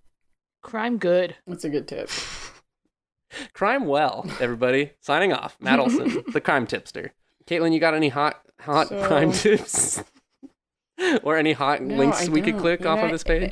Speaker 3: Crime good.
Speaker 2: That's a good tip.
Speaker 1: Crime well, everybody. Signing off. Matt Olson, the crime tipster. Caitlin, you got any hot hot
Speaker 2: So-
Speaker 1: crime tips? Or any hot
Speaker 2: No,
Speaker 1: links
Speaker 2: I
Speaker 1: we could
Speaker 2: don't.
Speaker 1: click
Speaker 2: You
Speaker 1: off
Speaker 2: know,
Speaker 1: of this page?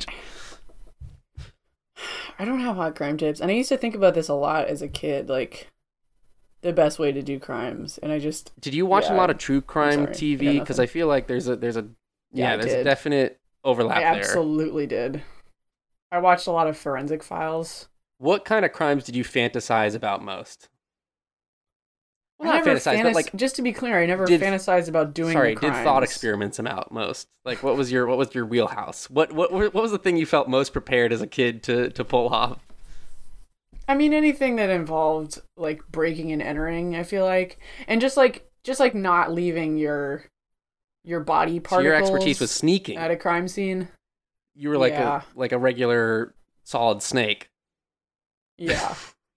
Speaker 2: I don't have hot crime tips, and I used to think about this a lot as a kid, like the best way to do crimes, and I just
Speaker 1: Did you watch a
Speaker 2: Yeah,
Speaker 1: lot of true crime
Speaker 2: sorry.
Speaker 1: T
Speaker 2: I
Speaker 1: V?
Speaker 2: got
Speaker 1: Because
Speaker 2: nothing.
Speaker 1: I feel like there's a there's a yeah,
Speaker 2: Yeah, I
Speaker 1: there's a
Speaker 2: did.
Speaker 1: definite overlap
Speaker 2: I
Speaker 1: there.
Speaker 2: absolutely did. I watched a lot of Forensic Files.
Speaker 1: What kind of crimes did you fantasize about most? Well,
Speaker 2: I
Speaker 1: not
Speaker 2: never
Speaker 1: fantasize, but like,
Speaker 2: just to be clear, I never
Speaker 1: did-
Speaker 2: fantasized about doing.
Speaker 1: sorry,
Speaker 2: the
Speaker 1: did thought
Speaker 2: crimes.
Speaker 1: experiments amount most? Like, what was your what was your wheelhouse? What what what was the thing you felt most prepared as a kid to to pull off?
Speaker 2: I mean, anything that involved like breaking and entering, I feel like, and just like just like not leaving your your body particles.
Speaker 1: So your expertise was sneaking.
Speaker 2: At a crime scene.
Speaker 1: You were like
Speaker 2: Yeah.
Speaker 1: a like a regular solid snake.
Speaker 2: Yeah.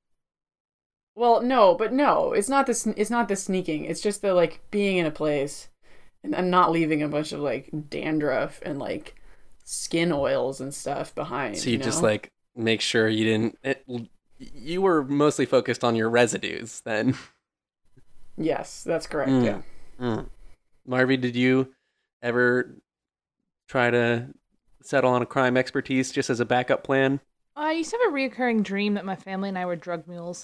Speaker 2: Well, no, but no, it's not the sn- it's not the sneaking. It's just the like being in a place and then not leaving a bunch of like dandruff and like skin oils and stuff behind.
Speaker 1: So you,
Speaker 2: know?
Speaker 1: just like make sure you didn't. It, you were mostly focused on your residues then.
Speaker 2: Yes, that's correct.
Speaker 1: Mm.
Speaker 2: Yeah.
Speaker 1: Mm. Marvy, did you ever try to settle on a crime expertise just as a backup plan?
Speaker 3: I used to have a reoccurring dream that my family and I were drug mules.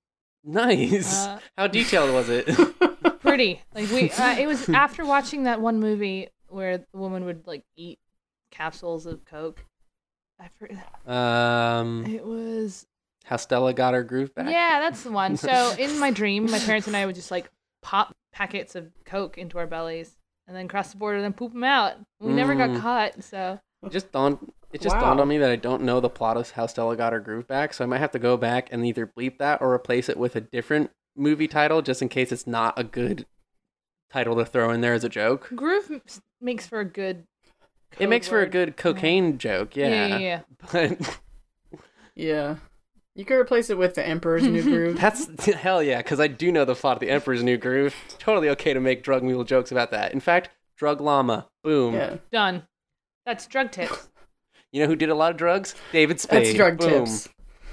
Speaker 1: Nice.
Speaker 3: Uh,
Speaker 1: How detailed was it?
Speaker 3: Pretty. Like we, uh, it was after watching that one movie where the woman would like eat capsules of Coke. I forget.
Speaker 1: um,
Speaker 3: It was.
Speaker 1: how Stella got her groove back.
Speaker 3: Yeah, that's the one. So in my dream, my parents and I would just like pop packets of Coke into our bellies and then cross the border and then poop them out. We never got
Speaker 1: Mm.
Speaker 3: caught, so.
Speaker 1: It just dawned. It just
Speaker 2: Wow.
Speaker 1: dawned on me that I don't know the plot of How Stella Got Her Groove Back, so I might have to go back and either bleep that or replace it with a different movie title, just in case it's not a good title to throw in there as a joke.
Speaker 3: Groove m- makes for a good.
Speaker 1: It
Speaker 3: code
Speaker 1: makes for a
Speaker 3: word.
Speaker 1: good cocaine joke, yeah.
Speaker 3: Yeah, yeah, yeah.
Speaker 1: But
Speaker 2: Yeah. You could replace it with the Emperor's New Groove.
Speaker 1: that's hell yeah, because I do know the plot of The Emperor's New Groove. Totally okay to make drug mule jokes about that. In fact, Drug Llama, boom.
Speaker 2: Yeah.
Speaker 3: Done. That's drug tips.
Speaker 1: You know who did a lot of drugs? David Spade.
Speaker 2: That's drug
Speaker 1: boom.
Speaker 2: tips.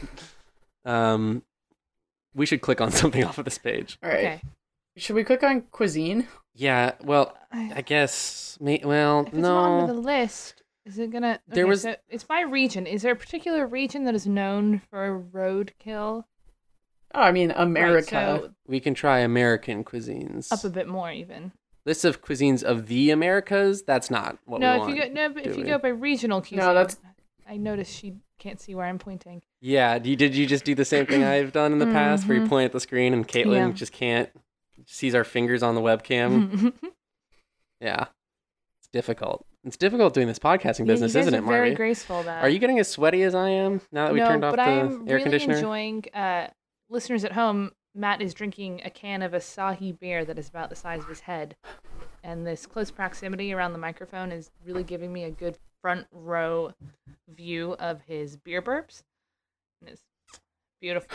Speaker 1: Um, we should click on something off of this page.
Speaker 2: All right.
Speaker 3: Okay.
Speaker 2: Should we click on cuisine?
Speaker 1: Yeah, well, I
Speaker 3: I-
Speaker 1: guess. May, well,
Speaker 3: If it's on
Speaker 1: no.
Speaker 3: the list, is it gonna?
Speaker 1: There
Speaker 3: okay,
Speaker 1: was-
Speaker 3: So it's by region. Is there a particular region that is known for roadkill?
Speaker 2: Oh, I mean
Speaker 3: Right,
Speaker 2: America.
Speaker 3: so
Speaker 1: We can try American cuisines.
Speaker 3: up a bit more even.
Speaker 1: List of cuisines of the Americas. That's not what
Speaker 3: no,
Speaker 1: we
Speaker 3: if
Speaker 1: want.
Speaker 3: you go no, but if
Speaker 1: do
Speaker 3: you
Speaker 1: we?
Speaker 3: go by regional cuisine.
Speaker 2: No, that's-
Speaker 3: I noticed she can't see where I'm pointing.
Speaker 1: Yeah, you, did you just do the same thing I've done in the past, where you
Speaker 3: Mhm.
Speaker 1: point at the screen and Caitlin
Speaker 3: Yeah.
Speaker 1: just can't sees our fingers on the webcam? Yeah, it's difficult. It's difficult doing this podcasting
Speaker 3: Yeah,
Speaker 1: business,
Speaker 3: you guys
Speaker 1: isn't
Speaker 3: are
Speaker 1: it,
Speaker 3: very
Speaker 1: Marvy?
Speaker 3: graceful. That
Speaker 1: Are you getting as sweaty as I am now that we
Speaker 3: no,
Speaker 1: turned off
Speaker 3: but
Speaker 1: the
Speaker 3: I'm
Speaker 1: air
Speaker 3: really
Speaker 1: conditioner?
Speaker 3: enjoying. Uh, listeners at home, Matt is drinking a can of Asahi beer that is about the size of his head, and this close proximity around the microphone is really giving me a good front row view of his beer burps. And it's beautiful.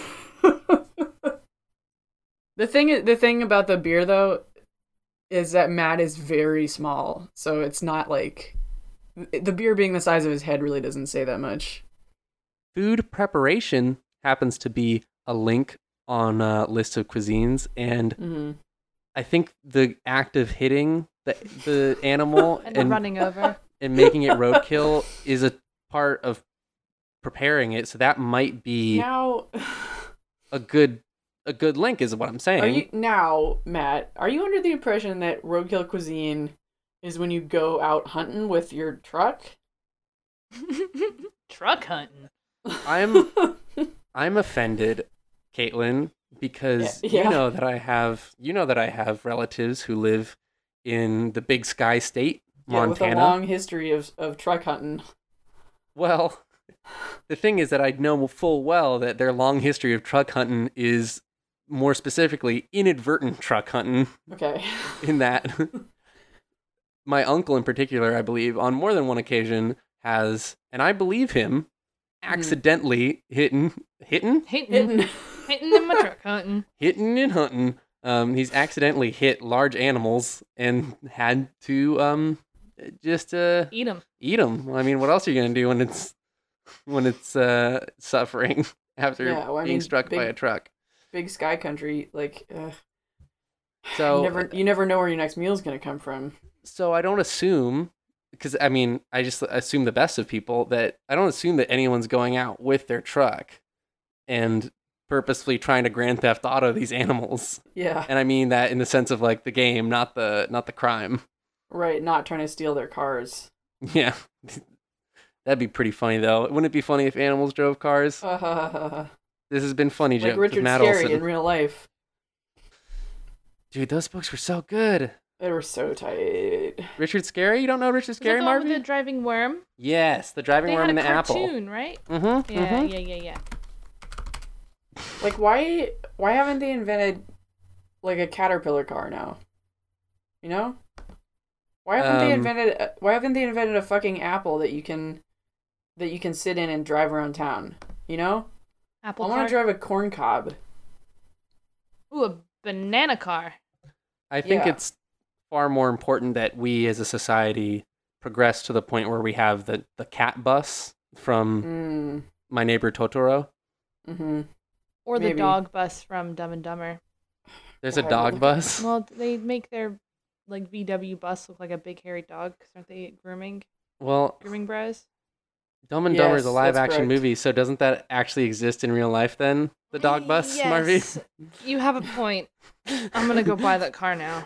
Speaker 2: The thing the thing about the beer though is that Matt is very small, so it's not like the beer being the size of his head really doesn't say that much.
Speaker 1: Food preparation happens to be a link on a list of cuisines, and
Speaker 2: Mm-hmm.
Speaker 1: I think the act of hitting the the animal
Speaker 3: And, then
Speaker 1: and
Speaker 3: running over.
Speaker 1: and making it roadkill is a part of preparing it. So that might be
Speaker 2: Now,
Speaker 1: a good a good link, is what I'm saying.
Speaker 2: are you now, Matt? Are you under the impression that roadkill cuisine is when you go out hunting with your truck?
Speaker 3: Truck hunting.
Speaker 1: I'm I'm offended, Caitlin, because
Speaker 2: Yeah, yeah.
Speaker 1: you know that I have you know that I have relatives who live in the Big Sky State,
Speaker 2: Yeah, with a
Speaker 1: Montana.
Speaker 2: long history of, of truck hunting.
Speaker 1: Well, the thing is that I know full well that their long history of truck hunting is more specifically inadvertent truck hunting,
Speaker 2: Okay.
Speaker 1: in that my uncle in particular, I believe, on more than one occasion has, and I believe him, accidentally hitting, hitting,
Speaker 3: Hitting,
Speaker 2: Hitting.
Speaker 3: hitting in my truck hunting.
Speaker 1: hitting and hunting. Um, he's accidentally hit large animals and had to um just uh
Speaker 3: Eat them.
Speaker 1: eat them. I mean, what else are you gonna do when it's when it's uh suffering after
Speaker 2: Yeah, well, I
Speaker 1: being
Speaker 2: mean,
Speaker 1: struck by
Speaker 2: big-
Speaker 1: a truck?
Speaker 2: Big sky country, like uh,
Speaker 1: So
Speaker 2: you never you never know where your next meal's gonna come from.
Speaker 1: so I don't assume, because I mean, I just assume the best of people, that I don't assume that anyone's going out with their truck and purposefully trying to Grand Theft Auto these animals.
Speaker 2: Yeah,
Speaker 1: And I mean that in the sense of like the game, not the not the crime.
Speaker 2: right. Not trying to steal their cars.
Speaker 1: Yeah. That'd be pretty funny though. Wouldn't it be funny if animals drove cars?
Speaker 2: Uh,
Speaker 1: This has been funny
Speaker 2: like
Speaker 1: jokes with
Speaker 2: Richard
Speaker 1: Matt
Speaker 2: Scarry
Speaker 1: Olson.
Speaker 2: in real life.
Speaker 1: Dude, those books were so good.
Speaker 2: They were so tight.
Speaker 1: Richard Scarry? You don't know Richard
Speaker 3: Was that
Speaker 1: Scarry,
Speaker 3: the one with
Speaker 1: Marvin?
Speaker 3: the driving worm?
Speaker 1: Yes, the driving
Speaker 3: They
Speaker 1: worm
Speaker 3: had
Speaker 1: and
Speaker 3: a
Speaker 1: the apple.
Speaker 3: cartoon, right?
Speaker 1: Mm-hmm.
Speaker 3: Yeah,
Speaker 1: mm-hmm.
Speaker 3: yeah, yeah, yeah.
Speaker 2: Like, why why haven't they invented, like, a caterpillar car now? You know? Why haven't they
Speaker 1: Um,
Speaker 2: invented a- why haven't they invented a fucking apple that you can that you can sit in and drive around town? You know?
Speaker 3: Apple
Speaker 2: I want
Speaker 3: car.
Speaker 2: to drive a corn cob.
Speaker 3: Ooh, a banana car.
Speaker 1: I think
Speaker 2: Yeah.
Speaker 1: it's far more important that we as a society progress to the point where we have the, the cat bus from
Speaker 2: Mm.
Speaker 1: My Neighbor Totoro.
Speaker 2: Mm-hmm.
Speaker 3: Or the
Speaker 2: Maybe.
Speaker 3: dog bus from Dumb and Dumber.
Speaker 1: There's a
Speaker 2: Why
Speaker 1: dog
Speaker 2: would-
Speaker 1: bus.
Speaker 3: Well, they make their like V W bus look like a big hairy dog. 'Cause aren't they grooming
Speaker 1: Well,
Speaker 3: grooming bros?
Speaker 1: Dumb and Dumber is a
Speaker 2: Yes,
Speaker 1: live
Speaker 2: that's
Speaker 1: action
Speaker 2: correct.
Speaker 1: movie, so doesn't that actually exist in real life then? The dog bus,
Speaker 3: Yes, you have a point. I'm gonna go buy that car now.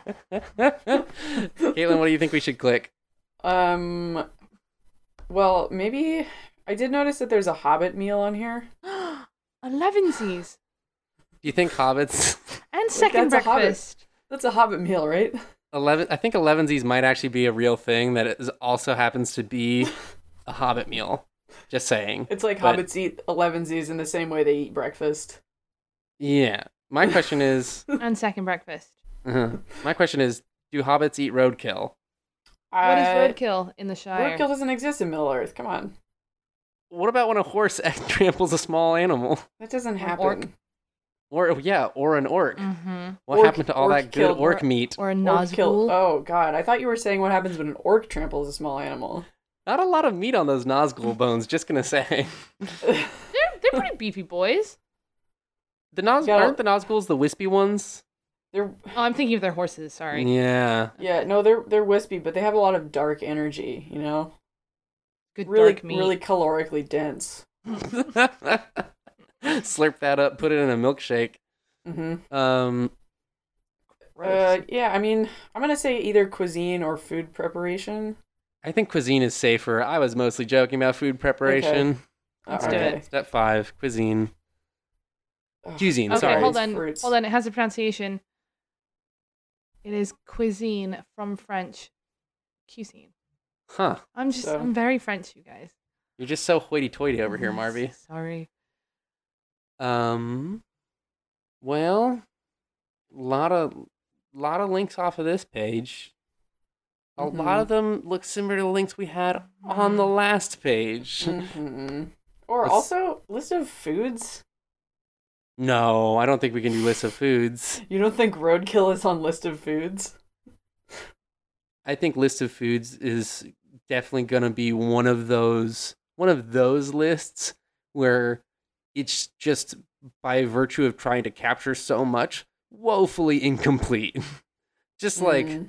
Speaker 1: Caitlin, what do you think we should click?
Speaker 2: Um well, maybe I did notice that there's a Hobbit meal on here.
Speaker 3: Elevensies
Speaker 1: Do you think Hobbits
Speaker 3: and second
Speaker 2: that's a Hobbit.
Speaker 3: breakfast.
Speaker 2: That's a Hobbit meal, right?
Speaker 1: eleven I think elevensies might actually be a real thing that is also happens to be a Hobbit meal. Just saying.
Speaker 2: It's like
Speaker 1: But-
Speaker 2: hobbits eat elevensies in the same way they eat breakfast.
Speaker 1: Yeah. My question is
Speaker 3: And second breakfast.
Speaker 1: uh my question is, do hobbits eat roadkill?
Speaker 3: What is
Speaker 2: Uh,
Speaker 3: roadkill in the Shire?
Speaker 2: Roadkill doesn't exist in Middle Earth. Come on.
Speaker 1: What about when a horse tramples a small animal?
Speaker 2: That doesn't
Speaker 3: An
Speaker 2: happen.
Speaker 3: orc.
Speaker 1: Or yeah, or an orc.
Speaker 3: Mm-hmm.
Speaker 1: What
Speaker 2: Orc-
Speaker 1: happened to all
Speaker 2: orc
Speaker 1: that good
Speaker 2: killed-
Speaker 1: orc meat?
Speaker 3: Or a
Speaker 2: Orc kill-
Speaker 3: Nazgul.
Speaker 2: Oh god, I thought you were saying what happens when an orc tramples a small animal.
Speaker 1: Not a lot of meat on those Nazgul bones, just gonna say.
Speaker 3: They're they're pretty beefy boys.
Speaker 1: The Naz
Speaker 2: Yeah.
Speaker 1: aren't the Nazguls the wispy ones?
Speaker 2: They're
Speaker 3: Oh, I'm thinking of their horses. Sorry.
Speaker 1: Yeah.
Speaker 2: yeah, no, they're they're wispy, but they have a lot of dark energy, you know?
Speaker 3: Good
Speaker 2: Really
Speaker 3: dark meat.
Speaker 2: really calorically dense.
Speaker 1: Slurp that up, put it in a milkshake.
Speaker 2: Mm-hmm.
Speaker 1: Um,
Speaker 2: Uh,
Speaker 3: Gross.
Speaker 2: yeah, I mean, I'm gonna say either cuisine or food preparation.
Speaker 1: I think cuisine is safer. I was mostly joking about food preparation.
Speaker 3: Let's
Speaker 2: Uh,
Speaker 3: do
Speaker 2: okay.
Speaker 3: it.
Speaker 1: Step five, cuisine.
Speaker 2: Ugh.
Speaker 1: Cuisine,
Speaker 3: Okay,
Speaker 1: sorry.
Speaker 3: hold on.
Speaker 2: Fruits.
Speaker 3: Hold on. It has a pronunciation. It is cuisine from French. Cuisine.
Speaker 1: Huh.
Speaker 3: I'm just.
Speaker 2: So-
Speaker 3: I'm very French, you guys.
Speaker 1: You're just so hoity-toity over here, Marvy.
Speaker 3: Sorry.
Speaker 1: Um, well, lot of lot of links off of this page. A
Speaker 2: Mhm.
Speaker 1: lot of them look similar to the links we had on the last page.
Speaker 2: Mhm. Or
Speaker 1: Let's-
Speaker 2: also list of foods.
Speaker 1: No, I don't think we can do lists of foods.
Speaker 2: You don't think roadkill is on list of foods?
Speaker 1: I think list of foods is definitely gonna be one of those one of those lists where it's just by virtue of trying to capture so much, woefully incomplete. Just like
Speaker 2: Mm.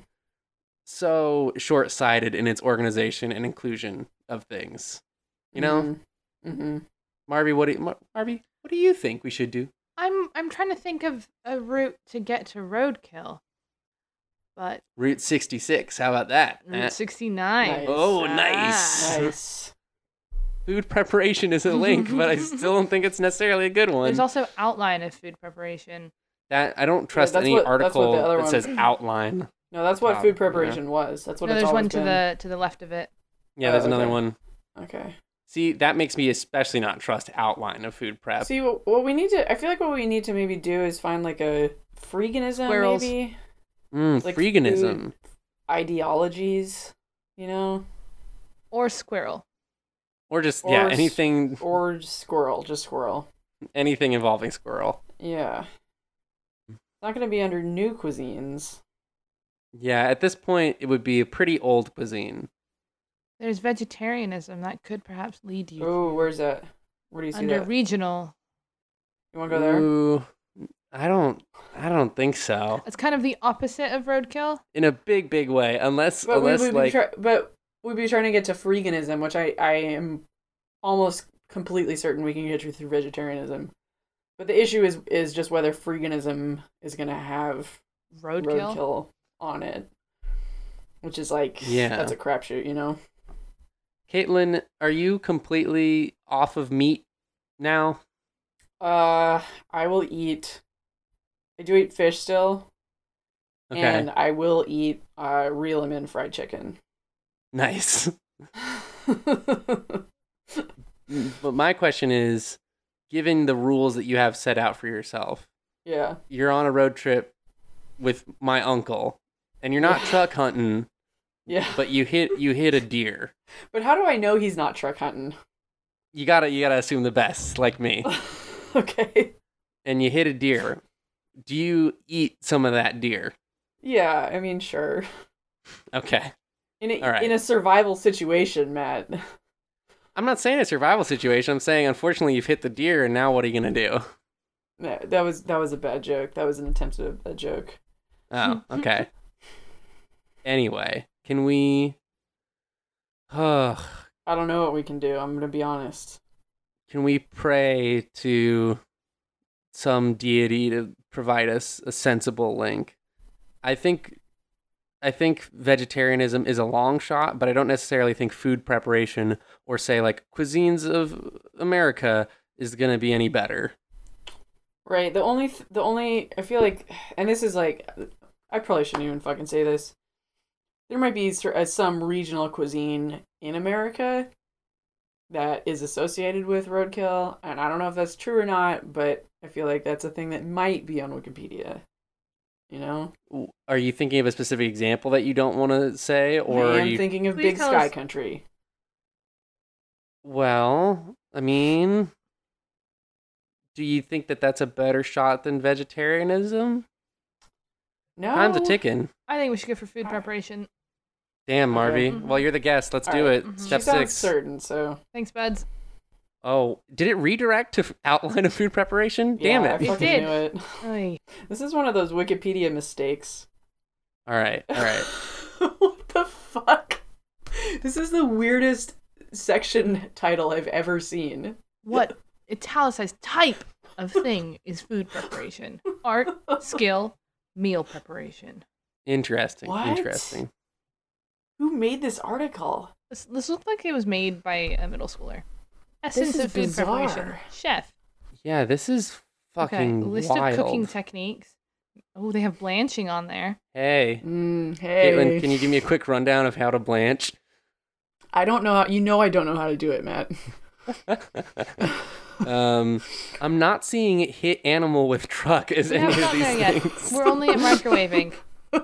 Speaker 1: so short-sighted in its organization and inclusion of things. You know,
Speaker 2: Mm-hmm.
Speaker 1: Marby, what do you, Mar- Marby, what do you think we should do?
Speaker 3: I'm. I'm trying to think of a route to get to roadkill, but
Speaker 1: Route sixty-six. How about that?
Speaker 3: Route
Speaker 1: Eh,
Speaker 3: sixty-nine.
Speaker 2: Nice.
Speaker 1: Oh,
Speaker 3: Ah.
Speaker 1: nice.
Speaker 2: Nice.
Speaker 1: Food preparation is a link, but I still don't think it's necessarily a good one.
Speaker 3: There's also outline of food preparation.
Speaker 1: That I don't trust
Speaker 2: that's
Speaker 1: any
Speaker 2: what- that's what
Speaker 1: article
Speaker 2: the other
Speaker 1: that
Speaker 2: one-
Speaker 1: says outline.
Speaker 2: No, that's what
Speaker 1: Oh,
Speaker 2: food preparation was. That's what
Speaker 3: No,
Speaker 2: it's
Speaker 3: there's
Speaker 2: always
Speaker 3: one to
Speaker 2: been.
Speaker 3: the to the left of it.
Speaker 1: Yeah,
Speaker 2: Oh,
Speaker 1: there's another
Speaker 2: okay.
Speaker 1: one.
Speaker 2: Okay.
Speaker 1: See, that makes me especially not trust outline of food prep.
Speaker 2: See, what, what we need to, I feel like what we need to maybe do is find like a freeganism,
Speaker 3: Squirrels.
Speaker 2: maybe
Speaker 1: Mm,
Speaker 2: like
Speaker 1: freeganism.
Speaker 2: food ideologies, you know,
Speaker 3: Or squirrel.
Speaker 1: Or just
Speaker 2: Or
Speaker 1: yeah,
Speaker 2: s-
Speaker 1: anything
Speaker 2: or squirrel, just squirrel.
Speaker 1: anything involving squirrel.
Speaker 2: Yeah. It's not gonna be under new cuisines.
Speaker 1: Yeah, at this point it would be a pretty old cuisine.
Speaker 3: There's vegetarianism that could perhaps lead you
Speaker 2: Oh, where's that? Where do you see
Speaker 3: under
Speaker 2: that?
Speaker 3: regional.
Speaker 2: You want to go there?
Speaker 1: Ooh, I don't I don't think so.
Speaker 3: It's kind of the opposite of roadkill.
Speaker 1: In a big big way, unless
Speaker 2: But we
Speaker 1: unless
Speaker 2: would be
Speaker 1: like
Speaker 2: try- but we'd be trying to get to freeganism, which I I am almost completely certain we can get you through vegetarianism. But the issue is is just whether freeganism is gonna have
Speaker 3: Roadkill.
Speaker 2: roadkill on it, which is like
Speaker 1: Yeah.
Speaker 2: that's a crapshoot, you know.
Speaker 1: Caitlin, are you completely off of meat now?
Speaker 2: Uh, I will eat. I do eat fish still,
Speaker 1: Okay.
Speaker 2: And I will eat uh, real Min fried chicken.
Speaker 1: Nice. But my question is, given the rules that you have set out for yourself,
Speaker 2: Yeah.
Speaker 1: you're on a road trip with my uncle, and you're not
Speaker 2: Yeah.
Speaker 1: truck hunting,
Speaker 2: Yeah.
Speaker 1: but you hit you hit a deer.
Speaker 2: But how do I know he's not truck hunting?
Speaker 1: You gotta you gotta assume the best, like me.
Speaker 2: Okay.
Speaker 1: And you hit a deer. Do you eat some of that deer?
Speaker 2: Yeah, I mean, sure.
Speaker 1: Okay.
Speaker 2: In a,
Speaker 1: All right.
Speaker 2: in a survival situation, Matt.
Speaker 1: I'm not saying a survival situation. I'm saying, unfortunately, you've hit the deer, and now what are you gonna do?
Speaker 2: That that was that was a bad joke. That was an attempt at a, a joke.
Speaker 1: Oh, okay. Anyway, can we? Uh,
Speaker 2: I don't know what we can do. I'm gonna be honest.
Speaker 1: can we pray to some deity to provide us a sensible link? I think, I think vegetarianism is a long shot, but I don't necessarily think food preparation or say like cuisines of America is gonna be any better.
Speaker 2: Right. The only th- the only I feel like, and this is like, I probably shouldn't even fucking say this. There might be cer- uh, some regional cuisine in America that is associated with roadkill, and I don't know if that's true or not, but I feel like that's a thing that might be on Wikipedia. You know?
Speaker 1: Are you thinking of a specific example that you don't want to say, or
Speaker 2: I
Speaker 1: are
Speaker 2: am
Speaker 1: you?
Speaker 2: thinking of
Speaker 3: Please
Speaker 2: Big
Speaker 3: tell
Speaker 2: Sky
Speaker 3: us-
Speaker 2: Country.
Speaker 1: Well, I mean, do you think that that's a better shot than vegetarianism?
Speaker 2: No.
Speaker 1: Time's a ticking.
Speaker 3: I think we should go for food preparation.
Speaker 1: Damn,
Speaker 2: Okay.
Speaker 1: Marvy.
Speaker 3: Mhm.
Speaker 1: Well, you're the guest. Let's do
Speaker 2: All
Speaker 1: it.
Speaker 3: right. Mhm.
Speaker 1: Step
Speaker 2: She sounds
Speaker 1: six.
Speaker 2: certain, so
Speaker 3: Thanks, buds.
Speaker 1: Oh, did it redirect to f- outline of food preparation? Damn
Speaker 2: yeah, I
Speaker 1: it.
Speaker 3: It
Speaker 2: fucking
Speaker 3: did.
Speaker 2: knew it.
Speaker 3: Oy.
Speaker 2: This is one of those Wikipedia mistakes.
Speaker 1: All right, all right.
Speaker 2: What the fuck? This is the weirdest section title I've ever seen.
Speaker 3: What italicized type of thing is food preparation? Art, skill, meal preparation.
Speaker 1: Interesting.
Speaker 2: What?
Speaker 1: Interesting.
Speaker 2: Who made this article?
Speaker 3: This, this looked like it was made by a middle schooler. Essence
Speaker 2: is
Speaker 3: of food preparation.
Speaker 2: bizarre.
Speaker 3: Chef.
Speaker 1: Yeah, this is fucking
Speaker 3: Okay. List
Speaker 1: wild.
Speaker 3: of cooking techniques. Oh, they have blanching on there.
Speaker 1: Hey,
Speaker 2: Mm, hey.
Speaker 1: Caitlin, can you give me a quick rundown of how to blanch?
Speaker 2: I don't know how. You know I don't know how to do it, Matt.
Speaker 1: um, I'm not seeing it hit animal with truck as
Speaker 3: No,
Speaker 1: any
Speaker 3: we're
Speaker 1: of
Speaker 3: not
Speaker 1: these
Speaker 3: there yet.
Speaker 1: things.
Speaker 3: We're only at microwaving.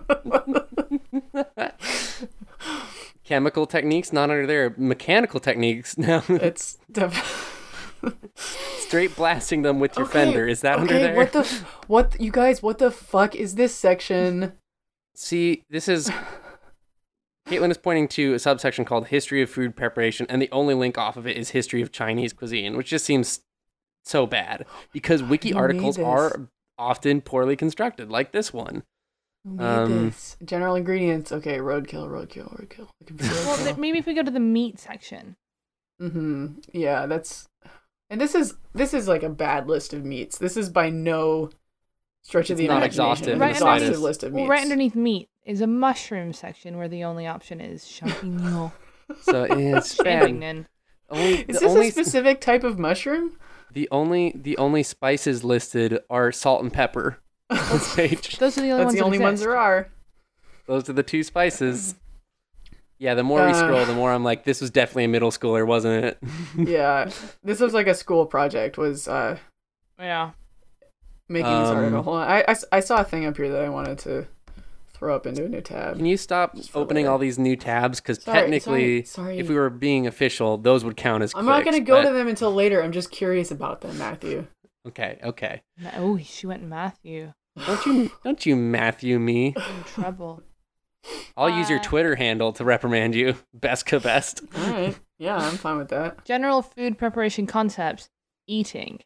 Speaker 1: Chemical techniques, not under there. Mechanical techniques. Now,
Speaker 2: It's def-
Speaker 1: straight blasting them with your
Speaker 2: Okay,
Speaker 1: fender. Is that under
Speaker 2: okay,
Speaker 1: there?
Speaker 2: what the f- what you guys? What the fuck is this section?
Speaker 1: See, this is. Caitlin is pointing to a subsection called History of Food Preparation, and the only link off of it is History of Chinese Cuisine, which just seems so bad because wiki
Speaker 2: Who made
Speaker 1: articles
Speaker 2: this?
Speaker 1: are often poorly constructed, like this one.
Speaker 2: Who made
Speaker 1: Um,
Speaker 2: this? General ingredients. Okay, roadkill, roadkill, roadkill. Looking for
Speaker 3: Well,
Speaker 2: roadkill.
Speaker 3: th- maybe if we go to the meat section.
Speaker 2: Mm-hmm. Yeah, that's and this is this is like a bad list of meats. This is by no stretch of
Speaker 1: It's
Speaker 2: the
Speaker 1: not
Speaker 2: imagination
Speaker 1: exhaustive
Speaker 2: an
Speaker 3: in the
Speaker 2: exhaustive
Speaker 1: slightest.
Speaker 2: list of
Speaker 3: Well,
Speaker 2: meats.
Speaker 3: right underneath meat is a mushroom section where the only option is champignon.
Speaker 1: So it's bad.
Speaker 3: Champignon.
Speaker 1: Only,
Speaker 2: Is
Speaker 1: the
Speaker 2: this
Speaker 1: only
Speaker 2: a specific type of mushroom?
Speaker 1: the only the only spices listed are salt and pepper on this page.
Speaker 3: Those are the only
Speaker 2: That's
Speaker 3: ones
Speaker 2: the
Speaker 3: that
Speaker 2: only ones
Speaker 3: exist.
Speaker 2: there are.
Speaker 1: Those are the two spices. Yeah, the more we
Speaker 2: Uh.
Speaker 1: scroll, the more I'm like, this was definitely a middle schooler, wasn't it?
Speaker 2: Yeah, this was like a school project. Was uh
Speaker 3: Yeah.
Speaker 2: making this
Speaker 1: Um,
Speaker 2: article. Hold on. I, I, I saw a thing up here that I wanted to throw up into a new tab.
Speaker 1: Can you stop
Speaker 2: Just for
Speaker 1: opening
Speaker 2: later.
Speaker 1: all these new tabs? Because
Speaker 2: Sorry,
Speaker 1: technically,
Speaker 2: sorry, sorry.
Speaker 1: if we were being official, those would count as
Speaker 2: I'm not
Speaker 1: clicks,
Speaker 2: gonna go
Speaker 1: but-
Speaker 2: to them until later. I'm just curious about them, Matthew.
Speaker 1: Okay, okay.
Speaker 3: Ma- Oh, she went Matthew.
Speaker 1: Don't you don't you Matthew me.
Speaker 3: In trouble.
Speaker 1: I'll use your
Speaker 3: Uh,
Speaker 1: Twitter handle to reprimand you. Bestka best.
Speaker 2: All right. Yeah, I'm fine with that.
Speaker 3: General food preparation concepts. Eating.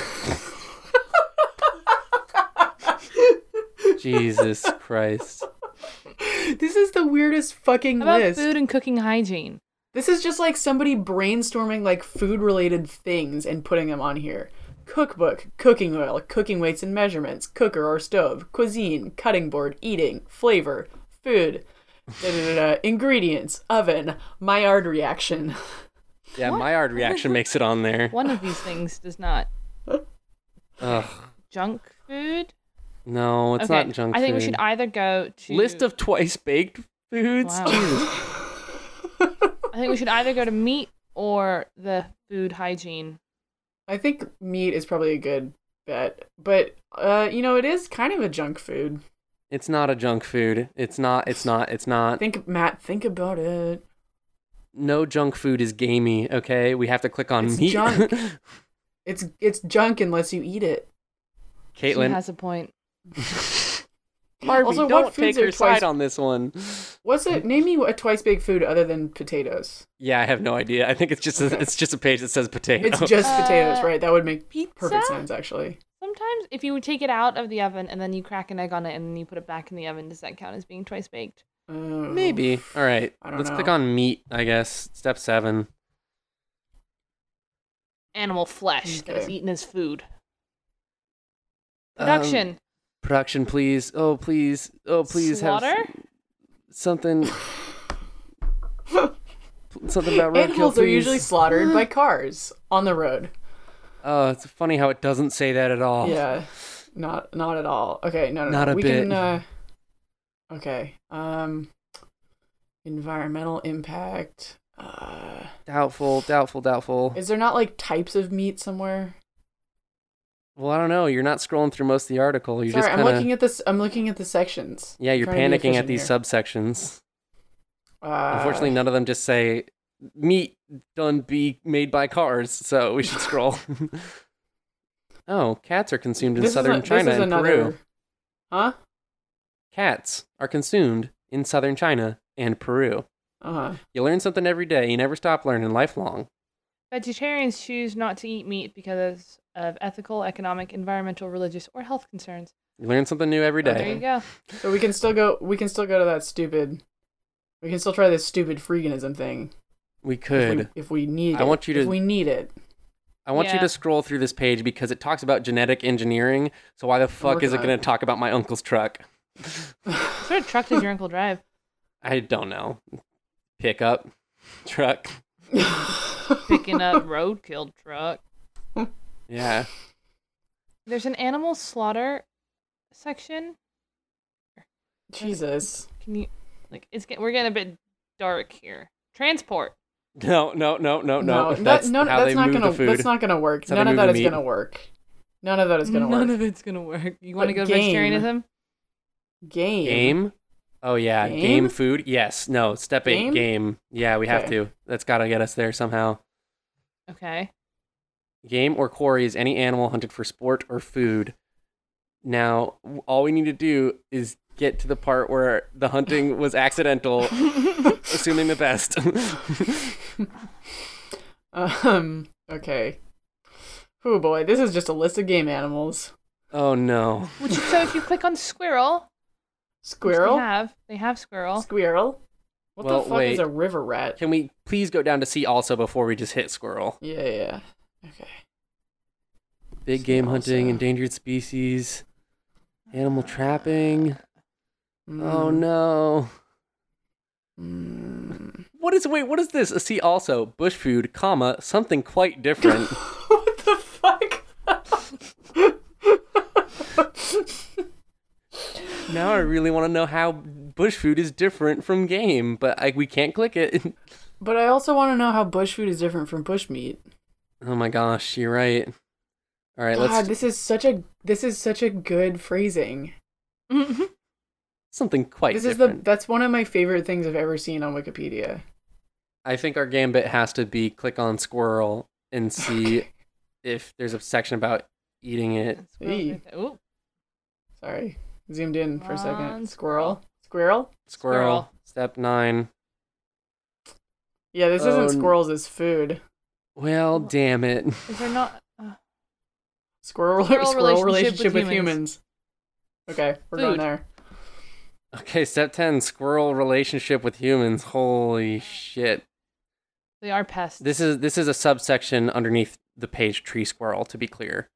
Speaker 1: Jesus Christ.
Speaker 2: This is the weirdest fucking
Speaker 3: How about
Speaker 2: list.
Speaker 3: food and cooking hygiene?
Speaker 2: This is just like somebody brainstorming like food related things and putting them on here. Cookbook, cooking oil, cooking weights and measurements, cooker or stove, cuisine, cutting board, eating, flavor, food, da, da, da, da, ingredients, oven, Maillard reaction.
Speaker 1: Yeah,
Speaker 3: What?
Speaker 1: Maillard reaction makes it on there.
Speaker 3: One of these things does not.
Speaker 1: Ugh.
Speaker 3: Junk food?
Speaker 1: No, it's
Speaker 3: okay.
Speaker 1: not junk
Speaker 3: I think
Speaker 1: food.
Speaker 3: we should either go to
Speaker 1: List of twice baked foods.
Speaker 3: Wow.
Speaker 1: Jesus.
Speaker 3: I think we should either go to meat or the food hygiene.
Speaker 2: I think meat is probably a good bet, but uh, you know, it is kind of a junk food.
Speaker 1: It's not a junk food. It's not. It's not. It's not.
Speaker 2: Think, Matt. Think about it.
Speaker 1: No junk food is gamey. Okay, we have to click on
Speaker 2: It's
Speaker 1: meat.
Speaker 2: junk. It's it's junk unless you eat it.
Speaker 3: She
Speaker 1: Caitlin,
Speaker 3: has a point.
Speaker 1: Harvey,
Speaker 2: Also, what
Speaker 1: don't
Speaker 2: foods
Speaker 1: take
Speaker 2: are
Speaker 1: her
Speaker 2: twice-
Speaker 1: side on this one.
Speaker 2: What's it? Name me a twice baked food other than potatoes.
Speaker 1: Yeah, I have no idea. I think it's just a,
Speaker 2: Okay.
Speaker 1: it's just a page that says potato.
Speaker 2: It's just
Speaker 3: Uh,
Speaker 2: potatoes, right? That would make
Speaker 3: Pizza?
Speaker 2: perfect sense, actually.
Speaker 3: Sometimes if you would take it out of the oven and then you crack an egg on it and then you put it back in the oven, does that count as being twice baked?
Speaker 2: Oh.
Speaker 1: Maybe. All right.
Speaker 2: I don't
Speaker 1: Let's
Speaker 2: know.
Speaker 1: click on meat. I guess step seven.
Speaker 3: Animal flesh that is
Speaker 2: Okay.
Speaker 3: eaten as food.
Speaker 1: Um,
Speaker 3: Production.
Speaker 1: Production, please. Oh, please. Oh, please
Speaker 3: Slaughter?
Speaker 1: have s- something. Something about roadkill,
Speaker 2: Animals are
Speaker 1: please.
Speaker 2: usually slaughtered by cars on the road.
Speaker 1: Oh, it's funny how it doesn't say that at all.
Speaker 2: Yeah, not not at all. Okay, no, no,
Speaker 1: Not
Speaker 2: no.
Speaker 1: a
Speaker 2: we
Speaker 1: bit.
Speaker 2: can. Uh, okay. Um, environmental impact. Uh,
Speaker 1: Doubtful, doubtful, doubtful.
Speaker 2: is there not like types of meat somewhere?
Speaker 1: Well, I don't know. You're not scrolling through most of the article. You're
Speaker 2: Sorry,
Speaker 1: just
Speaker 2: I'm
Speaker 1: kind
Speaker 2: looking
Speaker 1: of.
Speaker 2: at this. I'm looking at the sections.
Speaker 1: Yeah, you're
Speaker 2: Trying to be
Speaker 1: panicking at
Speaker 2: efficient
Speaker 1: these
Speaker 2: here.
Speaker 1: subsections.
Speaker 2: Uh,
Speaker 1: Unfortunately, none of them just say meat done be made by cars, so we should scroll. Oh, cats are consumed in
Speaker 2: this is
Speaker 1: southern
Speaker 2: a- this
Speaker 1: China
Speaker 2: is
Speaker 1: and
Speaker 2: another-
Speaker 1: Peru.
Speaker 2: Huh?
Speaker 1: Cats are consumed in southern China and Peru.
Speaker 2: Uh huh.
Speaker 1: You learn something every day. You never stop learning lifelong.
Speaker 3: Vegetarians choose not to eat meat because of ethical, economic, environmental, religious, or health concerns.
Speaker 1: You learn something new every
Speaker 3: There
Speaker 1: day.
Speaker 3: you go.
Speaker 2: So we can still go. We can still go to that stupid. We can still try this stupid freeganism thing.
Speaker 1: We
Speaker 2: If
Speaker 1: could.
Speaker 2: we, if we need
Speaker 1: I
Speaker 2: it.
Speaker 1: want you to-
Speaker 2: If we need it.
Speaker 1: I want you
Speaker 3: Yeah.
Speaker 1: to scroll through this page because it talks about genetic engineering. So why the fuck
Speaker 2: working
Speaker 1: is it
Speaker 2: on
Speaker 1: going
Speaker 2: it.
Speaker 1: to talk about my uncle's truck?
Speaker 3: What sort of truck does your uncle drive?
Speaker 1: I don't know. Pickup truck.
Speaker 3: Picking up roadkill truck.
Speaker 1: Yeah.
Speaker 3: There's an animal slaughter section.
Speaker 2: Jesus.
Speaker 3: Can you like it's get, we're getting a bit dark here. Transport.
Speaker 1: No, no, no, no, no.
Speaker 2: that-
Speaker 1: That's
Speaker 2: no,
Speaker 1: how
Speaker 2: that's
Speaker 1: they
Speaker 2: not
Speaker 1: move
Speaker 2: gonna.
Speaker 1: the food.
Speaker 2: That's not gonna work.
Speaker 1: That's how they
Speaker 2: None of
Speaker 1: move
Speaker 2: that
Speaker 1: the
Speaker 2: is
Speaker 1: meat.
Speaker 2: gonna work. None of that is gonna
Speaker 3: None
Speaker 2: work.
Speaker 3: of it's gonna work. You want to
Speaker 2: But
Speaker 3: go
Speaker 2: game.
Speaker 3: vegetarianism?
Speaker 2: Game.
Speaker 1: Game? Oh yeah, game?
Speaker 2: Game?
Speaker 1: food? Yes. No, step eight,
Speaker 2: Game?
Speaker 1: game. Yeah, we have
Speaker 2: Okay.
Speaker 1: to. That's got to get us there somehow.
Speaker 3: Okay.
Speaker 1: Game or quarry is any animal hunted for sport or food. Now, w- all we need to do is get to the part where the hunting was accidental, assuming the best.
Speaker 2: Um. Okay. Oh boy, this is just a list of game animals.
Speaker 1: Oh no.
Speaker 3: Which so if you click on squirrel, which
Speaker 2: Squirrel.
Speaker 3: they have they have squirrel.
Speaker 2: Squirrel. What
Speaker 1: Well,
Speaker 2: the fuck
Speaker 1: wait.
Speaker 2: is a river rat?
Speaker 1: Can we please go down to see also before we just hit squirrel?
Speaker 2: Yeah, yeah. Okay.
Speaker 1: Big
Speaker 2: See
Speaker 1: game hunting,
Speaker 2: also.
Speaker 1: endangered species, animal trapping. Oh
Speaker 2: Mm,
Speaker 1: no.
Speaker 2: mm.
Speaker 1: What is wait, what is this? A see also bush food, comma, something quite different.
Speaker 2: What the fuck?
Speaker 1: Now I really want to know how bush food is different from game, but I, we can't click it.
Speaker 2: But I also want to know how bush food is different from bush meat.
Speaker 1: Oh my gosh, you're right. All right,
Speaker 2: God,
Speaker 1: let's
Speaker 2: this is such a this is such a good phrasing.
Speaker 1: something quite
Speaker 2: This is the
Speaker 1: different.
Speaker 2: that's one of my favorite things I've ever seen on Wikipedia.
Speaker 1: I think our gambit has to be click on squirrel and see
Speaker 2: Okay.
Speaker 1: if there's a section about eating it.
Speaker 3: Squirrel
Speaker 2: Hey.
Speaker 3: right there. Ooh,
Speaker 2: Sorry, zoomed in for a
Speaker 3: Come
Speaker 2: second.
Speaker 3: on,
Speaker 2: Squirrel, squirrel.
Speaker 1: Squirrel.
Speaker 3: Squirrel.
Speaker 1: Step nine.
Speaker 2: Yeah, this
Speaker 1: Oh,
Speaker 2: isn't
Speaker 1: n-
Speaker 2: squirrels as food.
Speaker 1: Well, damn it.
Speaker 3: is there not? Uh,
Speaker 2: Squirrel
Speaker 3: Squirrel
Speaker 2: squirrel relationship,
Speaker 3: relationship
Speaker 2: with,
Speaker 3: with
Speaker 2: humans. Okay, we're going
Speaker 3: Food.
Speaker 2: there.
Speaker 1: Okay, step ten, squirrel relationship with humans. Holy shit.
Speaker 3: they are pests.
Speaker 1: This is this is a subsection underneath the page tree squirrel, to be clear.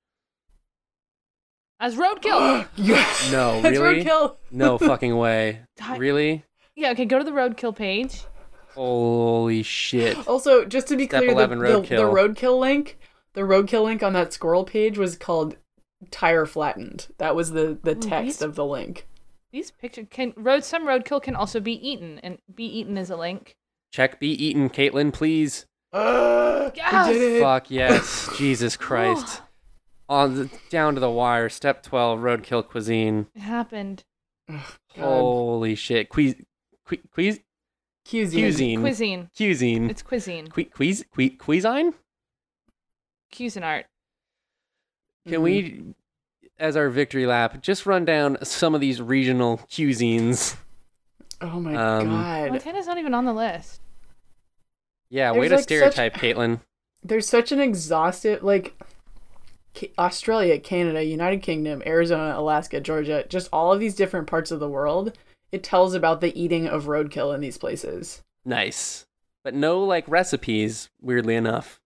Speaker 3: as roadkill.
Speaker 2: Yes.
Speaker 1: No,
Speaker 2: It's
Speaker 1: really?
Speaker 2: roadkill.
Speaker 1: No fucking way.
Speaker 3: Die-
Speaker 1: Really?
Speaker 3: Yeah. Okay. Go to the roadkill page.
Speaker 1: Holy shit.
Speaker 2: Also, just to be
Speaker 1: Step
Speaker 2: clear, the,
Speaker 1: eleven,
Speaker 2: the, the
Speaker 1: roadkill.
Speaker 2: roadkill link, the roadkill link on that squirrel page was called tire flattened. That was the, the
Speaker 3: Ooh,
Speaker 2: text
Speaker 3: these-
Speaker 2: of the link.
Speaker 3: These pictures can road. Some roadkill can also be eaten, and be eaten is a link.
Speaker 1: Check be eaten, Caitlin, please.
Speaker 2: Uh,
Speaker 3: Yes!
Speaker 2: we did it.
Speaker 1: Fuck yes. Jesus Christ. On the, down to the wire. Step twelve, roadkill cuisine.
Speaker 3: It happened.
Speaker 2: God.
Speaker 1: Holy shit. Quiz, quiz, quiz,
Speaker 2: Cuisine.
Speaker 1: cuisine.
Speaker 3: Cuisine.
Speaker 1: Cuisine.
Speaker 3: It's cuisine.
Speaker 1: Qui- Quiz, qui- Cuisine?
Speaker 3: Cuisinart.
Speaker 1: Can we, as our victory lap, just run down some of these regional cuisines?
Speaker 2: Oh my
Speaker 1: Um,
Speaker 2: god.
Speaker 3: Montana's not even on the list.
Speaker 1: Yeah,
Speaker 2: There's
Speaker 1: way to
Speaker 2: like
Speaker 1: stereotype, Caitlin.
Speaker 2: There's such an exhaustive, like, Ca- Australia, Canada, United Kingdom, Arizona, Alaska, Georgia, just all of these different parts of the world. It tells about the eating of roadkill in these places.
Speaker 1: Nice. But no, like, recipes, weirdly enough.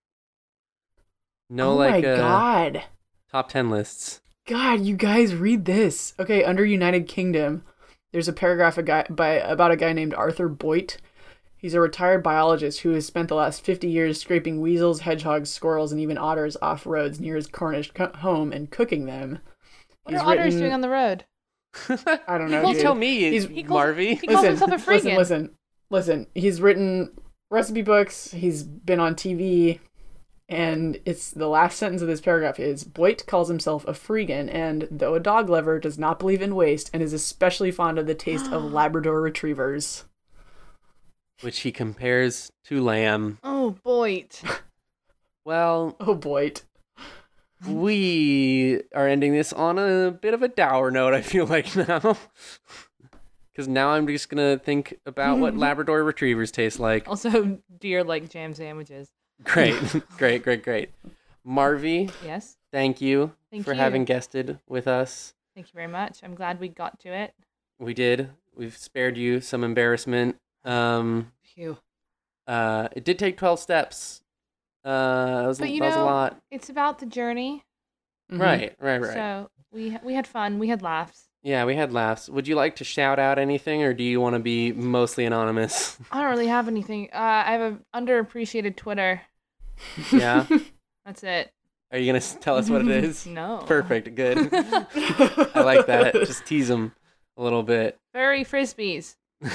Speaker 1: No,
Speaker 2: oh
Speaker 1: like,
Speaker 2: my
Speaker 1: uh,
Speaker 2: god.
Speaker 1: top ten lists.
Speaker 2: God, you guys read this. Okay, under United Kingdom, there's a paragraph a guy, by, about a guy named Arthur Boyd. He's a retired biologist who has spent the last fifty years scraping weasels, hedgehogs, squirrels, and even otters off roads near his Cornish co- home and cooking them.
Speaker 3: What
Speaker 2: He's
Speaker 3: are otters
Speaker 2: written-
Speaker 3: doing on the road?
Speaker 2: I don't know.
Speaker 1: Don't
Speaker 2: dude.
Speaker 1: tell me,
Speaker 2: He's-
Speaker 3: He calls,
Speaker 1: Marvy.
Speaker 3: he calls himself a
Speaker 2: listen,
Speaker 3: freegan.
Speaker 2: listen, listen. He's written recipe books. He's been on T V, and it's the last sentence of this paragraph is Boyd calls himself a freegan, and though a dog lover, does not believe in waste, and is especially fond of the taste of Labrador retrievers.
Speaker 1: Which he compares to lamb.
Speaker 3: Oh, boy.
Speaker 1: Well,
Speaker 2: Oh, Boyd.
Speaker 1: we are ending this on a bit of a dour note, I feel like now. Because now I'm just going to think about what Labrador retrievers taste like.
Speaker 3: Also, deer like jam sandwiches.
Speaker 1: Great, great, great, great. Marvy,
Speaker 3: Yes.
Speaker 1: thank you
Speaker 3: Thank
Speaker 1: for
Speaker 3: you.
Speaker 1: having guested with us.
Speaker 3: Thank you very much. I'm glad we got to it.
Speaker 1: We did. We've spared you some embarrassment. Um,
Speaker 3: Phew.
Speaker 1: uh, it did take twelve steps. Uh, that was,
Speaker 3: But you
Speaker 1: that was a
Speaker 3: know-
Speaker 1: lot.
Speaker 3: It's about the journey.
Speaker 2: Mhm.
Speaker 1: Right, right, right.
Speaker 3: So we we had fun. We had laughs.
Speaker 1: Yeah, we had laughs. Would you like to shout out anything, or do you want to be mostly anonymous?
Speaker 3: I don't really have anything. Uh, I have an underappreciated Twitter.
Speaker 1: Yeah?
Speaker 3: That's it.
Speaker 1: Are you going to tell us what it is?
Speaker 3: No.
Speaker 1: Perfect, good. I like that. Just tease them a little bit.
Speaker 3: Furry frisbees.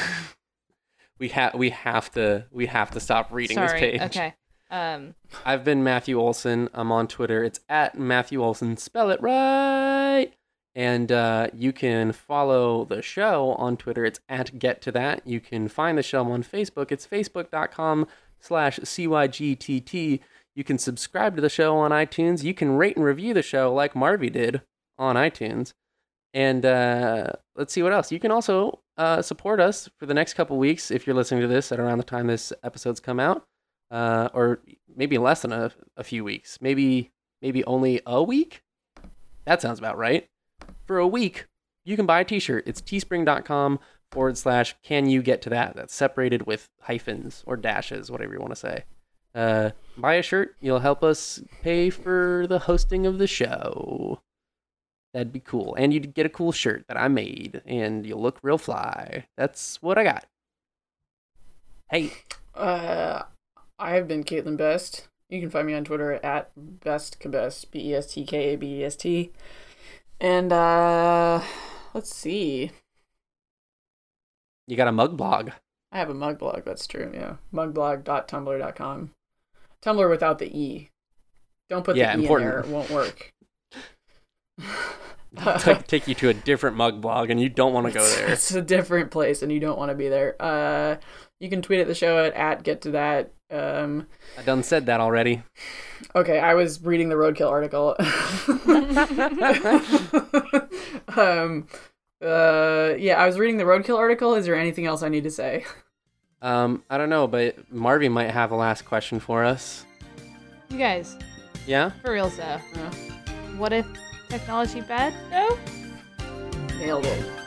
Speaker 1: We have we have to we have to stop reading
Speaker 3: Sorry.
Speaker 1: this page.
Speaker 3: Okay. Um.
Speaker 1: I've been Matthew Olson. I'm on Twitter. It's at Matthew Olson. Spell it right. And uh, you can follow the show on Twitter. It's at Get To That. You can find the show on Facebook. It's facebook.com slash CYGTT. You can subscribe to the show on iTunes. You can rate and review the show like Marvy did on iTunes. And uh, let's see what else. You can also uh, support us for the next couple weeks if you're listening to this at around the time this episode's come out. Uh, or maybe less than a, a few weeks. Maybe maybe only a week? That sounds about right. For a week, you can buy a t-shirt. It's teespring.com forward slash can you get to that. That's separated with hyphens or dashes, whatever you want to say. Uh, buy a shirt. You'll help us pay for the hosting of the show. That'd be cool. And you'd get a cool shirt that I made, and you'll look real fly. That's what I got. Hey.
Speaker 2: Uh, I have been Caitlin Best. You can find me on Twitter at bestkabest, B E S T K A B E S T. And, uh, let's see.
Speaker 1: You got a mug blog.
Speaker 2: I have a mug blog, that's true, yeah. mugblog dot tumblr dot com. Tumblr without the E. Don't put
Speaker 1: Yeah,
Speaker 2: the E
Speaker 1: important.
Speaker 2: in there, it won't work.
Speaker 1: Take, take you to a different mug blog, and you don't want to go there.
Speaker 2: It's a different place, and you don't want to be there. Uh, you can tweet at the show at, at get to that. Um,
Speaker 1: I done said that already.
Speaker 2: okay, I was reading the Roadkill article. um, uh, yeah, I was reading the Roadkill article. Is there anything else I need to say?
Speaker 1: Um, I don't know, but Marvy might have a last question for us.
Speaker 3: You guys,
Speaker 1: Yeah?
Speaker 3: for real though.
Speaker 2: Yeah.
Speaker 3: What if technology bad though?
Speaker 2: Nailed it.